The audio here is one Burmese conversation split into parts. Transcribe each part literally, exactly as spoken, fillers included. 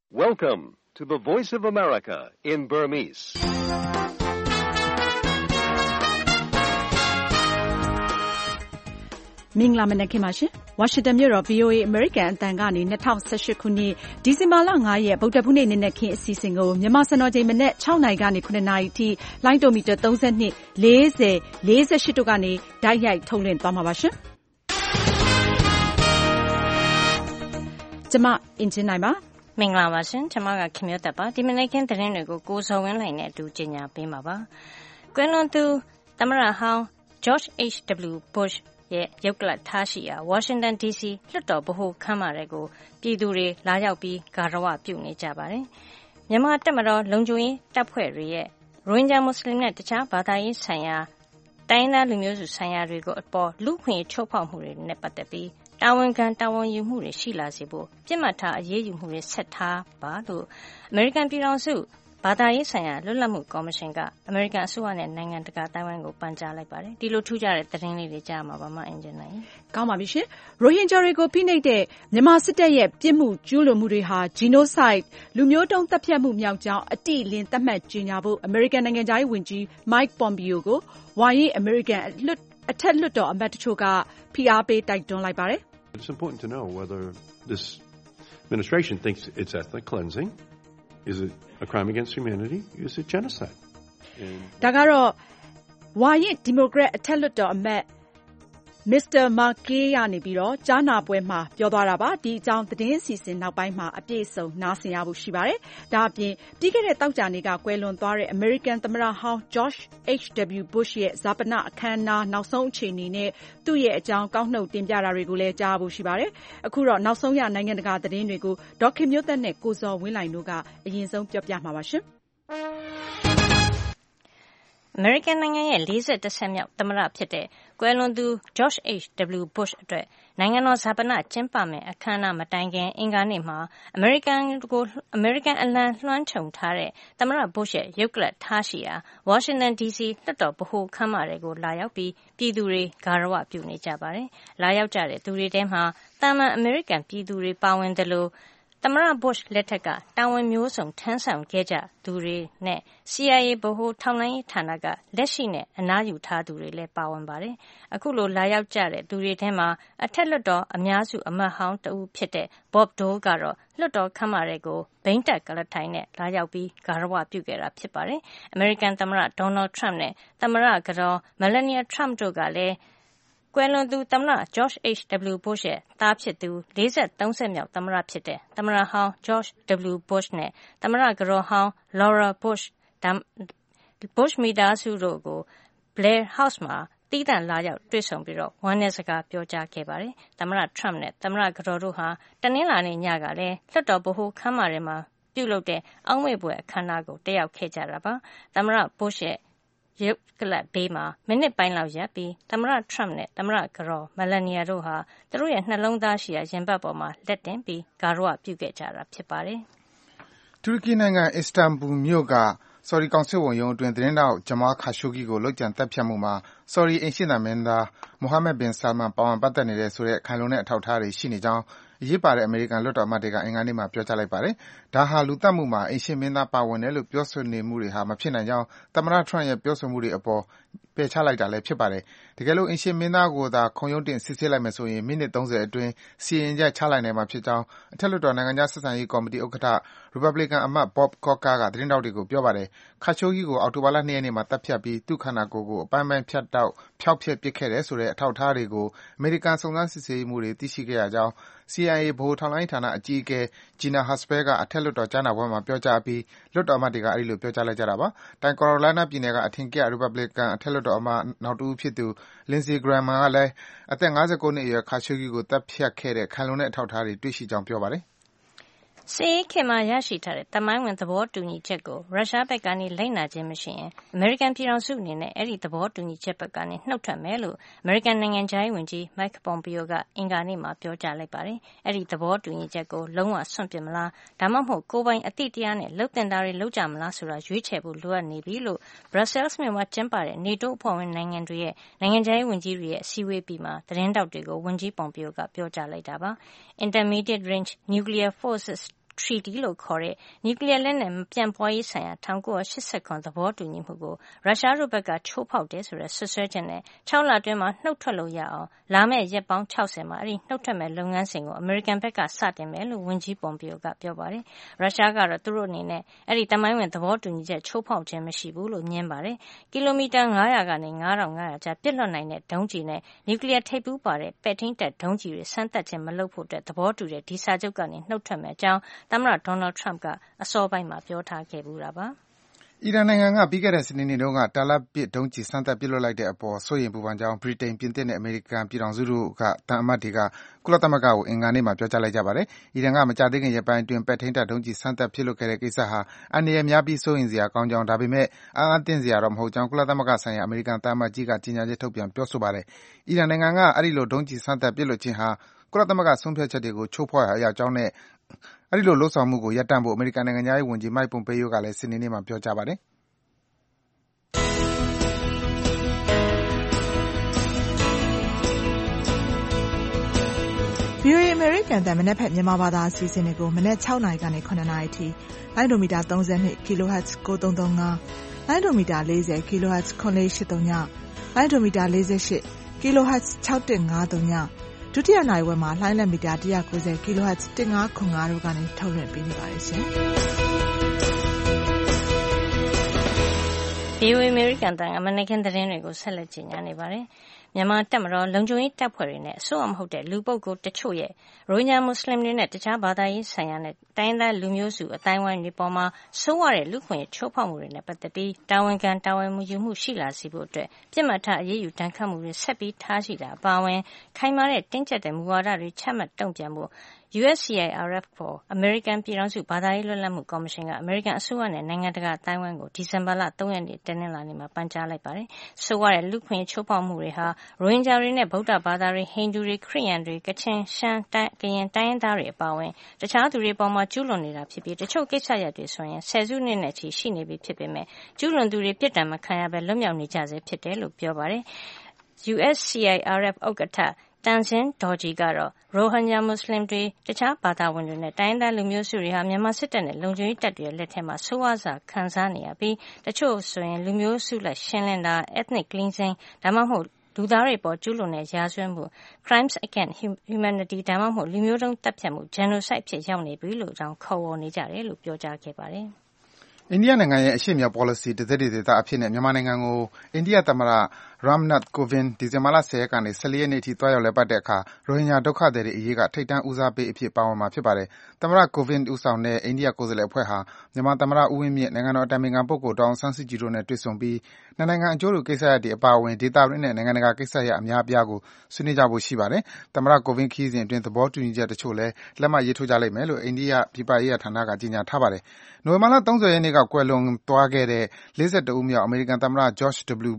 Welcome to the Voice of America in Burmese. ။မင်္ဂလာမနက်ခင်းပါရှင်။ ဝါရှင်တန်မြို့တော် ဗွီအိုအေ အမေရိကန်အသံကနေ၂၀၁၈ခုနှစ်ဒီဇင်ဘာလ၅ရက်ဗုဒ္ဓဟူးနေ့နံနက်ခင်းအစီအစဉ်ကိုမြန်မာစံတော်ချိန်မနက်၆နာရီကနေ၇နာရီအထိလိုင်းတိုမီတာ၃၂ ၊၄၀၊၄၈တို့ကနေတိုက်ရိုက်ထုတ်လွှင့်သွားမှာပါရှင်။ကျွန်မအင်ဂျင်နိုင်ပါမင်္ဂလာပါရှင်ကျွန်မကခင်မျိုးသက်ပါဒီမနေ့ကင်းသတင်းတွေကိုကိုစောဝင်းလိုင်နဲ့အတူကြီးညာပေးမှာပါကွယ်လွန်သူသမ္မတဟောင်း George H W Bush ရဲ့ရုပ်ကလပ်ထားရှိရာဝါရှင်တန် ဒီစီလွှတ်တော်ဗဟိုခန်းမတွေကိုပြည်သူတွေလာရောက်ပြီးဂါရဝပြုနေကြပါတယ်မြန်မာတပ်မတော်လုံခြုံရေးတပ်ဖွဲ့တွေရဲ့ရိုဟင်ဂျာမွတ်စလင်နဲ့တခြားဘာသာရေးဆိုင်ရာတိုင်းသားလူမျိုးစုဆိုင်ရာတွေကိုအပေါ်လူခွင့်ချိုးဖောက်မှုတွေနဲ့ပတ်သက်ပြီးတာဝန်ခံတာဝန်ယူမှုတွေရှိလာစေဖို့ပြစ်မှတ်ထားအရေးယူမှုတွေဆက်ထားပါလို့အမေရိကန်ပြည်ထောင်စုဘာသာရေးဆိုင်ရာလွတ်လပ်မှုကော်မရှင်ကအမေရိကန်အစိုးရနဲ့နိုင်ငံတကာတိုင်းဝိုင်းကိုပန်ကြားလိုက်ပါတယ်ဒီလိုထူးခြားတဲ့သတင်းလေးတွေကြားမှာပါမအင်ဂျင်နိုင်ကောင်းပါပြီရှင်ရိုဟင်ဂျာတွေကိုဖိနှိပ်တဲ့မြန်မာစစ်တပ်ရဲ့ပြစ်မှုကျူးလွန်မှုတွေဟာ genocide လူမျိုးတုံးတပ်ဖြတ်မှုမြောက်ကြောင်းအတိအလင်းသတ်မှတ်ကြေညာဖို့အမေရိကန်နိုင်ငံသားရေးဝန်ကြီး Mike Pompeo ကိုဝါရင့်အမေရိကန်အထက်လွှတ်တော်အမတ်တချို့ကဖိအားပေးတိုက်တွန်းလိုက်ပါတယ် It's important to know whether this administration thinks it's ethnic cleansing. Is it a crime against humanity? Is it genocide? ဒါကတော့ဝါရင့်ဒီမိုကရက်အထက်လွှတ်တော်အမတ်မစ္စတာမာကေးကနေပြီးတော့ကြားနာပွဲမှာပြောသွားတာပါဒီအကြောင်းသတင်းအစီအစဉ်နောက်ပိုင်းမှာအပြည့်အစုံနားဆင်ရဖို့ရှိပါတယ်ဒါအပြင်ပြီးခဲ့တဲ့တောက်ကြနေ့ကကွယ်လွန်သွားတဲ့ American သမ္မတဟောင်း George H W Bush ရဲ့ဇာပနအခမ်းအနားနောက်ဆုံးအခြေအနေနဲ့သူ့ရဲ့အကြောင်းကောက်နှုတ်တင်ပြတာတွေကိုလည်းကြားဖို့ရှိပါတယ်အခုတော့နောက်ဆုံးရနိုင်ငံတကာသတင်းတွေကိုဒေါက်ခင်မျိုးသက်နဲ့ကိုဇော်ဝင်းလိုင်တို့ကအရင်ဆုံးပြောပြမှာပါရှင်အမေရိကန်နိုင်ငံရဲ့၄၁ဆက်မြောက်သမ္မတဖြစ်တဲ့ကွယ်လွန်သူ George H W Bush အတွက်နိုင်ငံတော်ဈာပနကျင်းပမယ့်အခမ်းအနားမတိုင်ခင်အင်္ဂါနေ့မှာအမေရိကန်ကိုအမေရိကန်အလံလွှမ်းခြုံထားတဲ့သမ္မတ Bush ရဲ့ရုပ်ကလပ်ထားရှိရာဝါရှင်တန် ဒီစီလွှတ်တော်ဗဟိုခန်းမတွေကိုလာရောက်ပြီးပြည်သူတွေဂါရဝပြုနေကြပါတယ်။လာရောက်ကြတဲ့သူတွေထဲမှာသာမန်အမေရိကန်ပြည်သူတွေပါဝင်တယ်လို့သမ္မတ Bush လက်ထက်ကတာဝန်မျိုးစုံထမ်းဆောင်ခဲ့ကြသူတွေနဲ့ C I A ဗဟိုထောက်လှမ်းရေးဌာနကလက်ရှိနဲ့အနားယူထားသူတွေလည်းပါဝင်ပါတယ်။အခုလိုလာရောက်ကြတဲ့သူတွေထဲမှာအထက်လွှတ်တော်အများစုအမတ်ဟောင်းတဦးဖြစ်တဲ့ Bob Dole ကတော့လွှတ်တော်ခန်းမတွေကိုဘိန်းတပ်ကလထိုင်နဲ့လာရောက်ပြီးဂါရဝပြုခဲ့တာဖြစ်ပါတယ်။အမေရိကန်သမ္မတ Donald Trump နဲ့သမ္မတကတော် Melania Trump တို့ကလည်းကွယ်လွန်သူသမ္မတ George H W Bush ရဲ့သားဖြစ်သူ၄၃ဆက်မြောက်သမ္မတဖြစ်တဲ့သမ္မတဟောင်း George W Bush နဲ့သမ္မတကတော်ဟောင်း Laura Bush Bush မိသားစုတို့ကို Blair House မှာသီးသန့်လာရောက်တွေ့ဆုံပြီးတော့ဝမ်းနည်းစကားပြောကြားခဲ့ပါတယ်။သမ္မတ Trump နဲ့သမ္မတကတော်တို့ဟာတနင်္လာနေ့ညကလည်းလွှတ်တော်ဗဟိုခန်းမထဲမှာပြုလုပ်တဲ့အောက်မေ့ပွဲအခမ်းအနားကိုတက်ရောက်ခဲ့ကြတာပါ။သမ္မတ Bush ရဲ့ရုပ်ကလပ်ဘေးမှာမိနစ်ပိုင်းလောက်ရပ်ပြီးသမ္မတ Trump နဲ့သမ္မတကတော် Melania တို့ဟာသူတို့ရဲ့နှလုံးသားရှိရာရင်ဘတ်ပေါ်မှာလက်တင်ပြီးဂါရဝပြုခဲ့ကြတာဖြစ်ပါတယ်။တူရကီနိုင်ငံအစ္စတန်ဘူလ်မြို့ကဆော်ဒီကောင်စစ်ဝန်ရုံးအတွင်းသတင်းတောက်ဂျမားခါရှိုဂီကိုလုပ်ကြံတပ်ဖြတ်မှုမှာဆော်ဒီအိမ်ရှေ့သာမင်းသားမိုဟာမက်ဘင်ဆာမန်ပါဝင်ပတ်သက်နေတဲ့ဆိုတဲ့ခိုင်လုံတဲ့အထောက်အထားတွေရှိနေကြောင်းအရေးပါတဲ့အမေရိကန်လွှတ်တော်အမတ်တွေကအင်္ဂါနေ့မှာပြောကြားလိုက်ပါတယ်။ဒါဟာလူသတ်မှုမှာအိမ်ရှေ့မင်းသားပါဝင်တယ်လို့ပြောဆိုနေမှုတွေဟာမဖြစ်နိုင်ကြောင်းသမ္မတ Trump ရဲ့ပြောဆိုမှုတွေအပေါ်ပယ်ချလိုက်တာလည်းဖြစ်ပါတယ်။တကယ်လို့အိမ်ရှေ့မင်းသားကိုသာခုံရုံးတင်စစ်ဆေးလိုက်မယ်ဆိုရင်မိနစ်၃၀အတွင်းစီရင်ချက်ချလိုက်နိုင်မှာဖြစ်ကြောင်းအထက်လွှတ်တော်နိုင်ငံခြားဆက်ဆံရေးကော်မတီဥက္ကဋ္ဌ Republican အမတ် Bob Corker ကသတင်းထောက်တွေကိုပြောပါတယ်။ခါရှိုဂီကိုအောက်တိုဘာလ၂ရက်နေ့မှာတပ်ဖြတ်ပြီးသူ့ခန္ဓာကိုယ်ကိုအပိုင်းပိုင်းဖြတ်တောက်ဖျောက်ဖျက်ပစ်ခဲ့တယ်ဆိုတဲ့အထောက်အထားတွေကိုအမေရိကန်စုံစမ်းစစ်ဆေးမှုတွေသိရှိခဲ့ရကြောင်း C I A ဗဟိုထောက်လှမ်းရေးဌာနအကြီးအကဲ Gina Haspel ကအထက်လွှတ်တော်ကြားနာပွဲမှာပြောကြားအပြီးလွှတ်တော်အမတ်တွေကအဲဒီလိုပြောကြားလိုက်ကြတာပါ။တောင်ကာရိုလိုင်းနားပြည်နယ်ကအထင်ကရ Republican အထက်လွှတ်တော်အမတ်နောက်တဦးဖြစ်သူ Lindsey Graham ကလည်းအသက်၅၉နှစ်အရွယ်ခါရှိုဂီကိုတပ်ဖြတ်ခဲ့တဲ့ခိုင်လုံတဲ့အထောက်အထားတွေတွေ့ရှိကြောင်းပြောပါတယ်။စစ်အေးခေတ်မှာရရှိထားတဲ့သမိုင်းဝင်သဘောတူညီချက်ကိုရုရှားဘက်ကနေလိုက်နာခြင်းမရှိရင်အမေရိကန်ပြည်ထောင်စုအနေနဲ့အဲဒီသဘောတူညီချက်ဘက်ကနေနှုတ်ထွက်မယ်လို့အမေရိကန်နိုင်ငံခြားရေးဝန်ကြီး Mike Pompeo ကအင်္ဂါနေ့မှာပြောကြားလိုက်ပါတယ်။အဲဒီသဘောတူညီချက်ကိုလုံးဝစွန့်ပစ်မလားဒါမှမဟုတ်ကိုယ်ပိုင်အသိတရားနဲ့လှုပ်တင်တာတွေလုပ်ကြမလားဆိုတာရွေးချယ်ဖို့လိုအပ်နေပြီလို့ Brussels မြို့မှာကျင်းပတဲ့ NATO အဖွဲ့ဝင်နိုင်ငံတွေရဲ့နိုင်ငံခြားရေးဝန်ကြီးတွေရဲ့အစည်းအဝေးပြီးမှာသတင်းတောက်တွေကိုဝန်ကြီး Pompeo ကပြောကြားလိုက်တာပါ။ Intermediate Range Nuclear Forces Treaty လို့ခေါ်တဲ့နျူကလီးယားလက်နက်မပြန့်ပွားရေးဆိုင်ရာ၁၉၈၇သဘောတူညီမှုကိုရုရှားတို့ဘက်ကချိုးဖောက်တယ်ဆိုတဲ့ဆွဆွဲချက်နဲ့၆လအတွင်းမှာနှုတ်ထွက်လို့ရအောင်လာမယ့်ရက်ပေါင်း၆၀မှာအဲ့ဒီနှုတ်ထွက်မဲ့လုပ်ငန်းစဉ်ကိုအမေရိကန်ဘက်ကစတင်မယ်လို့ဝန်ကြီးပွန်ပီယိုကပြောပါတယ်။ရုရှားကတော့သူတို့အနေနဲ့အဲ့ဒီတမိုင်းဝင်သဘောတူညီချက်ချိုးဖောက်ခြင်းမရှိဘူးလို့ညင်းပါတယ်။ကီလိုမီတာ၅၀၀ကနေ၅၅၀၀ကြားပစ်လွှတ်နိုင်တဲ့ဒုံးကျည်နဲ့နျူကလီးယားထိပ်ပူးပါတဲ့ပဲ့ထိန်းတပ်ဒုံးကျည်တွေစမ်းသပ်ခြင်းမလုပ်ဖို့အတွက်သဘောတူတဲ့ဒီစာချုပ်ကနေနှုတ်ထွက်မယ်အကြောင်းသမ္မတဒေါ်နယ်ထရမ့်ကအစောပိုင်းမှာပြောထားခဲ့ဘူးတာပါ။အီရန်နိုင်ငံကပြီးခဲ့တဲ့စနေနေ့တုန်းကတာလတ်ပစ်ဒုံးကျည်စမ်းသပ်ပစ်လွှတ်လိုက်တဲ့အပေါ်စိုးရိမ်ပူပန်ကြောင်းဗြိတိန်၊ပြင်သစ်နဲ့အမေရိကန်ပြည်ထောင်စုတို့ကသံအမတ်တွေကကုလသမဂ္ဂကိုအင်္ဂါနေ့မှာပြောကြားလိုက်ကြပါတယ်။အီရန်ကမကြာသေးခင်ရက်ပိုင်းအတွင်းပဲ့ထိန်းတပ်ဒုံးကျည်စမ်းသပ်ပစ်လွှတ်ခဲ့တဲ့ကိစ္စဟာအန္တရာယ်များပြီးစိုးရိမ်စရာကောင်းကြောင်းဒါပေမဲ့အားအသင့်စရာတော့မဟုတ်ကြောင်းကုလသမဂ္ဂဆိုင်ရာအမေရိကန်သံအမတ်ကြီးကကြေညာချက်ထုတ်ပြန်ပြောဆိုပါတယ်။အီရန်နိုင်ငံကအဲဒီလိုဒုံးကျည်စမ်းသပ်ပစ်လွှတ်ခြင်းဟာကုလသမဂ္ဂဆုံးဖြတ်ချက်တွေကိုချိုးဖောက်ရာရောက်ကြောင်းနဲ့အဲဒီလိုလုပ်ဆောင်မှုကိုရပ်တန့်ဖို့အမေရိကန်နိုင်ငံခြားရေးဝန်ကြီး Mike Pompeo ကလည်းစနေနေ့မှာပြောကြားပါတယ်။ဗွီအိုအေ American တန်မနက်ဖြန်မြန်မာဘာသာအစီအစဉ်တွေကိုမနက်၆နာရီကနေ၇နာရီထိလိုင်းဒိုမီတာ၃၂ kHz ၉၃၃၅လိုင်းဒိုမီတာ၄၀ kHz ၇၄၈၃ညလိုင်းဒိုမီတာ၄၈ kHz ၆၁၅၃ညဒုတိယနိုင်ဝက်မှာလိုင်းလက်မီတာ၁၉၀ kHz ၁၅၇၅တို့ကနေထုတ်လွှင့်ပေးနေပါတယ်ရှင်။ဗွီအိုအေ American တန်အမေရိကန်သတင်းတွေကိုဆက်လက်ကြီးညာနေပါတယ်။မြန်မာတပ်မတော်လုံခြုံရေးတပ်ဖွဲ့တွေနဲ့အစိုးရမဟုတ်တဲ့လူပုဂ္ဂိုလ်တချို့ရဲ့ရိုဟင်ဂျာမွတ်စလင်တွေနဲ့တခြားဘာသာရေးဆိုင်ရာနဲ့တိုင်းသားလူမျိုးစုအတိုင်းဝိုင်းတွေပေါ်မှာဆိုးဝါးတဲ့လူခွင့်ချိုးဖောက်မှုတွေနဲ့ပတ်သက်ပြီးတာဝန်ခံတာဝန်ယူမှုရှိလာစေဖို့အတွက်ပြစ်မှတ်ထားအရေးယူတန်းခတ်မှုတွေဆက်ပြီးထားရှိတာအပါအဝင်ခိုင်မာတဲ့တင်းကျပ်တဲ့မူဝါဒတွေချမှတ်တုံ့ပြန်ဖို့ U S C I R F ပေါ်အမေရိကန်ပြည်ထောင်စုဘာသာရေးလွတ်လပ်မှုကော်မရှင်ကအမေရိကန်အစိုးရနဲ့နိုင်ငံတကာအတိုင်းဝိုင်းကိုဒီဇင်ဘာလ၃ရက်နေ့တနင်္လာနေ့မှာပန်ကြားလိုက်ပါတယ်။ဆိုးဝါးတဲ့လူခွင့်ချိုးဖောက်မှုတွေဟာရိုဟင်ဂျာတွေနဲ့ဗုဒ္ဓဘာသာတွေဟိန္ဒူတွေခရစ်ယာန်တွေကချင်ရှမ်းတိုင်းကရင်တိုင်းရင်းသားတွေအပါအဝင်တခြားသူတွေပေါ်မှာကျူးလွန်နေတာဖြစ်ပြီးတချို့ကိစ္စရပ်တွေဆိုရင်ဆယ်စုနှစ်နဲ့ချီရှိနေပြီဖြစ်ပေမဲ့ကျူးလွန်သူတွေပြစ်ဒဏ်မခံရဘဲလွတ်မြောက်နေကြဆဲဖြစ်တယ်လို့ပြောပါတယ်။ U S C I R F ဥက္ကဋ္ဌတန်ဇင်ဒေါ်ဂျီကတော့ရိုဟင်ဂျာမွတ်စလင်တွေတခြားဘာသာဝင်တွေနဲ့တိုင်းရင်းသားလူမျိုးစုတွေဟာမြန်မာစစ်တပ်နဲ့လုံခြုံရေးတပ်တွေရဲ့လက်ထဲမှာဆိုးဝါးစွာခံစားနေရပြီးတချို့ဆိုရင်လူမျိုးစုလိုက်ရှင်းလင်းတာ ethnic cleansing ဒါမှမဟုတ်လူသားတွေပေါ်ကျူးလွန်တဲ့ရာဇဝတ်မှု crimes against humanity ဒါမှမဟုတ်လူမျိုးတုံးတပ်ဖြတ်မှု genocide ဖြစ်ရောက်နေပြီလို့တောင်ခေါ်ဝေါ်နေကြတယ်လို့ပြောကြားခဲ့ပါတယ်။အိန္ဒိယနိုင်ငံရဲ့အရှေ့မြောက် policy တစိတ်တဒေသအဖြစ်နဲ့မြန်မာနိုင်ငံကိုအိန္ဒိယသမ္မတ Ram Nath Kovind ဒီဇင်ဘာလ၁၀ရက်ကနေ၁၄ရက်နေ့အထိသွားရောက်လည်ပတ်တဲ့အခါရိုဟင်ဂျာဒုက္ခသည်တွေအရေးကထိပ်တန်းဦးစားပေးအဖြစ်ပါဝင်မှာဖြစ်ပါတယ်။သမ္မတ Kovind ဦးဆောင်တဲ့အိန္ဒိယကိုယ်စားလှယ်အဖွဲ့ဟာမြန်မာသမ္မတဦးဝင်းမြင့်၊နိုင်ငံတော်အတိုင်ပင်ခံပုဂ္ဂိုလ်ဒေါ်အောင်ဆန်းစုကြည်တို့နဲ့တွေ့ဆုံပြီးနှစ်နိုင်ငံအကျိုးတူကိစ္စရပ်တွေအပါအဝင်ဒေသတွင်းနဲ့နိုင်ငံတကာကိစ္စရပ်အများအပြားကိုဆွေးနွေးကြဖို့ရှိပါတယ်။သမ္မတ Kovind ခရီးစဉ်အတွင်းသဘောတူညီချက်တချို့လည်းလက်မှတ်ရေးထိုးကြလိမ့်မယ်လို့အိန္ဒိယပြည်ပရေးရာဌာနကကြေညာထားပါတယ်။နိုဝင်ဘာလ၃၀ရက်နေ့ကကွယ်လွန်သွားခဲ့တဲ့၄၁ဦးမြောက်အမေရိကန်သမ္မတ George W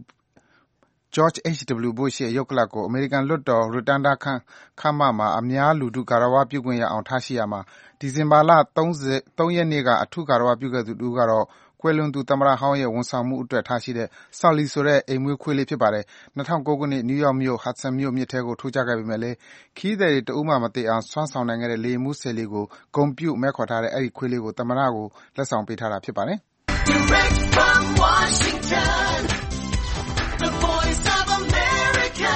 George H W Bush ရဲ့ရုပ်ကလပ်ကိုအမေရိကန်လွှတ်တော် Rotunda ခန်းမမှာအများလူထုဂါရဝပြုခွင့်ရအောင်ထားရှိရာမှာဒီဇင်ဘာလ၃ရက်နေ့ကအထူးဂါရဝပြုခဲ့သူတဦးကတော့ကွယ်လွန်သူသမ္မတဟောင်းရဲ့ဝန်ဆောင်မှုအတွက်ထားရှိတဲ့ Sully ဆိုတဲ့အိမ်မွေးခွေးလေးဖြစ်ပါတယ်။၂၀၀၉ခုနှစ်နယူးယောက်မြို့ Hudson မြို့မြစ်ထဲကိုထိုးကျခဲ့ပေမဲ့ခရီးသည်တွေတဦးမှမသေအောင်စွမ်းဆောင်နိုင်ခဲ့တဲ့လေယာဉ်မှူးဆယ်လေးကိုဂုဏ်ပြုမဲ့ခေါ်ထားတဲ့အဲဒီခွေးလေးကိုသမ္မတကိုလက်ဆောင်ပေးထားတာဖြစ်ပါတယ်။ Direct from Washington, the voice of America,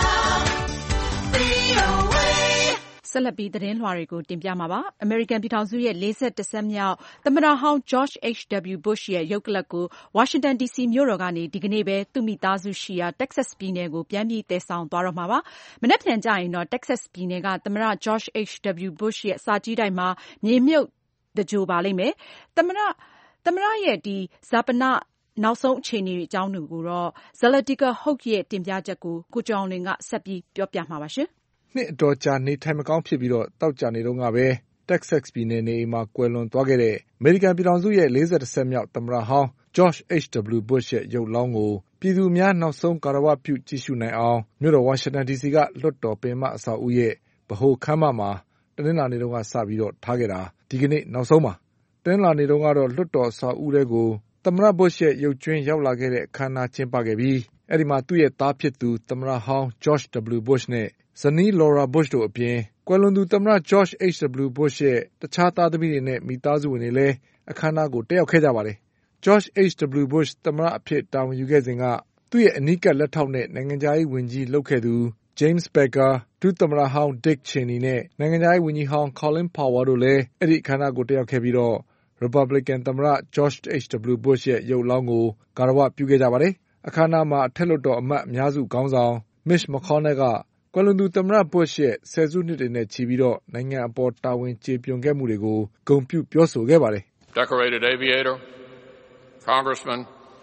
V O A ဆက်လက်ပြီးသတင်းလွှာတွေကိုတင်ပြမှာပါ။ အမေရိကန်ပြည်ထောင်စုရဲ့လေးဆယ့်တစ်ဆက်မြောက်သမ္မတဟောင်း George H W Bush ရဲ့ရုပ်ကလပ်ကိုဝါရှင်တန်ဒီစီမြို့တော်ကနေဒီကနေ့ပဲသူ့မိသားစုရှိရာ Texas ပြည်နယ်ကိုပြန်ပြီးသယ်ဆောင်သွားတော့မှာပါ။မနက်ဖြန်ကျရင်တော့ Texas ပြည်နယ်ကသမ္မတ George H W Bush ရဲ့စာကြည့်တိုက်မှာမြေမြုပ်သဂြိုဟ်ပါလိမ့်မယ်။သမ္မတသမ္မတရဲ့ဒီဈာပနနောက်ဆုံးအခြေအနေအကြောင်းတွေကိုတော့ Zalatika Hoke ရဲ့တင်ပြချက်ကိုကိုကျော်အောင်လွင်ကဆက်ပြီးပြောပြမှာပါရှင်။နှစ်အတော်ကြာနေထိုင်မကောင်းဖြစ်ပြီးတော့တောက်ကြနေတော့ကပဲ Texas ပြည်နယ်နေအိမ်မှာကွယ်လွန်သွားခဲ့တဲ့အမေရိကန်ပြည်ထောင်စုရဲ့လေးဆယ့်တစ်ဆက်မြောက်သမ္မတဟောင်း George H W Bush ရဲ့ရုပ်လောင်းကိုပြည်သူများနောက်ဆုံးဂါရဝပြုကြည့်ရှုနိုင်အောင်မြို့တော်ဝါရှင်တန်ဒီစီကလွှတ်တော်ပင်မအဆောက်အဦရဲ့ဗဟိုခန်းမမှာတနင်္လာနေ့တုန်းကစပြီးတော့ထားခဲ့တာဒီကနေ့နောက်ဆုံးပါ။တနင်္လာနေ့တုန်းကတော့လွှတ်တော်အဆောက်အဦတွေကိုသမ္မတ Bush ရဲ့ရုပ်ကြွင်းရောက်လာခဲ့တဲ့အခမ်းအနားကျင်းပခဲ့ပြီးအဲဒီမှာသူ့ရဲ့သားဖြစ်သူသမ္မတဟောင်း George W Bush နဲ့ဇနီး Laura Bush တို့အပြင်ကွယ်လွန်သူသမ္မတ George H W Bush ရဲ့တခြားသားသမီးတွေနဲ့မိသားစုဝင်တွေလည်းအခမ်းအနားကိုတက်ရောက်ခဲ့ကြပါတယ်။ George H W Bush သမ္မတအဖြစ်တာဝန်ယူခဲ့စဉ်ကသူ့ရဲ့အနီးကပ်လက်ထောက်နဲ့နိုင်ငံခြားရေးဝန်ကြီးလုပ်ခဲ့သူ James Baker, ဒုသမ္မတဟောင်း Dick Cheney နဲ့နိုင်ငံခြားရေးဝန်ကြီးဟောင်း Colin Powell တို့လည်းအဲဒီအခမ်းအနားကိုတက်ရောက်ခဲ့ပြီးတော့ Republican သမ္မတ George H W Bush ရဲ့ရုပ်အလောင်းကိုဂါရဝပြုခဲ့ကြပါတယ်။အခမ်းအနားမှာအထက်လွှတ်တော်အမတ်အများစုခေါင်းဆောင် Mitch McConnell ကကွယ်လွန်သူသမ္မတ Bush ရဲ့ဆယ်စုနှစ်တွေနဲ့ချီပြီးတော့နိုင်ငံအပေါ်တာဝန်ကျေပွန်ခဲ့မှုတွေကိုဂုဏ်ပြုပြောဆိုခဲ့ပါတယ်။ Decorated aviator, congressman,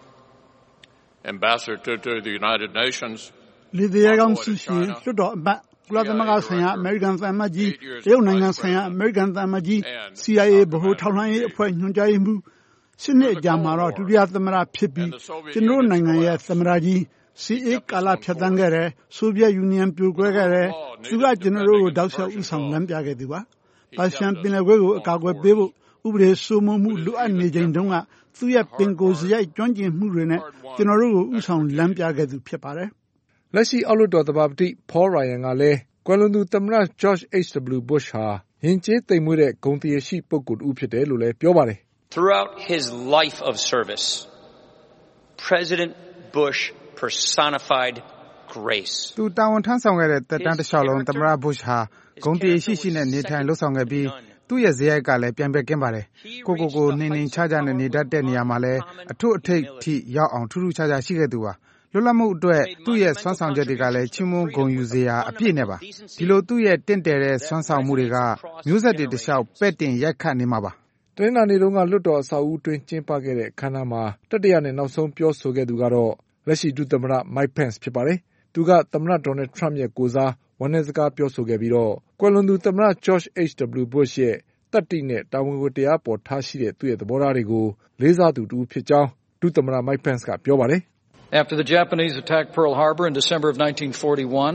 ambassador to, to the United Nations, လေသူရဲကောင်းရှိရှင်လွှတ်တော်အမတ်ကုလသမဂ္ဂဆိုင်ရာအမေရိကန်သံအမတ်ကြီးတရုတ်နိုင်ငံဆိုင်ရာအမေရိကန်သံအမတ်ကြီး C I A ဗဟိုထောက်လှမ်းရေးအဖွဲ့ညွှန်ကြားရေးမှူးရှစ်နှစ်အကြာမှာတော့ဒုတိယသမ္မတဖြစ်ပြီးကျွန်တော်နိုင်ငံရဲ့သမ္မတကြီးစစ်အေးကာလဖြတ်သန်းခဲ့တယ်ဆိုဗီယက်ယူနီယံပြိုကွဲခဲ့တယ်သူကကျွန်တော်တို့ကိုတောက်လျှောက်ဥဆောင်လမ်းပြခဲ့သူပါပါရှန်ပင်လယ်ကွေ့ကိုအကာအကွယ်ပေးဖို့ဥပဒေစိုးမိုးမှုလိုအပ်နေချိန်တုန်းကသူ့ရဲ့ပင်ကိုယ်စရိုက်ကျွမ်းကျင်မှုတွေနဲ့ကျွန်တော်တို့ကိုဥဆောင်လမ်းပြခဲ့သူဖြစ်ပါတယ်လက်ရှိအောက်လွှတ်တော်သဘာပတိ Paul Ryan ကလည်းကွယ်လွန်သူသမ္မတ George H W Bush ဟာယဉ်ကျေးသိမ်မွေ့တဲ့ဂုဏ်သရေရှိပုဂ္ဂိုလ်တစ်ဦးဖြစ်တယ်လို့လည်းပြောပါတယ် Throughout his life of service, President Bush personified grace. သူတာဝန်ထမ်းဆောင်ခဲ့တဲ့သက်တမ်းတစ်လျှောက်လုံးသမ္မတ Bush ဟာဂုဏ်သရေရှိရှိနဲ့နေထိုင်လှုပ်ဆောင်ခဲ့ပြီးသူ့ရဲ့ဇယိုက်ကလည်းပြန်ပဲကင်းပါတယ်ကိုကိုကိုနေနေချာချာနဲ့နေတတ်တဲ့နေရာမှာလည်းအထွတ်အထိပ်ထိရောက်အောင်ထူးထူးခြားခြားရှိခဲ့သူပါလွတ်လပ်မှုအတွက်သူ့ရဲ့စွမ်းဆောင်ချက်တွေကလည်းချီးမွမ်းဂုဏ်ယူစရာအပြည့်နဲ့ပါဒီလိုသူ့ရဲ့တင့်တယ်တဲ့စွမ်းဆောင်မှုတွေကမျိုးဆက်တွေတစ်လျှောက်ပဲ့တင်ရိုက်ခတ်နေမှာပါတနင်္လာနေ့တုန်းကလွှတ်တော်အဆောက်အဦတွင်ကျင်းပခဲ့တဲ့အခမ်းအနားမှာတတိယနဲ့နောက်ဆုံးပြောဆိုခဲ့သူကတော့လက်ရှိဒုသမ္မတ Mike Pence ဖြစ်ပါတယ်သူကသမ္မတ Donald Trump ရဲ့ကိုယ်စားဝမ်းနည်းစကားပြောဆိုခဲ့ပြီးတော့ကွယ်လွန်သူသမ္မတ George H W Bush ရဲ့တတ္တိနဲ့တာဝန်ဝတ္တရားပေါ်ထားရှိတဲ့သူ့ရဲ့သဘောထားတွေကိုလေးစားသူတူဖြစ်ကြောင်းဒုသမ္မတ Mike Pence ကပြောပါတယ် After the Japanese attacked Pearl Harbor in December of nineteen forty-one,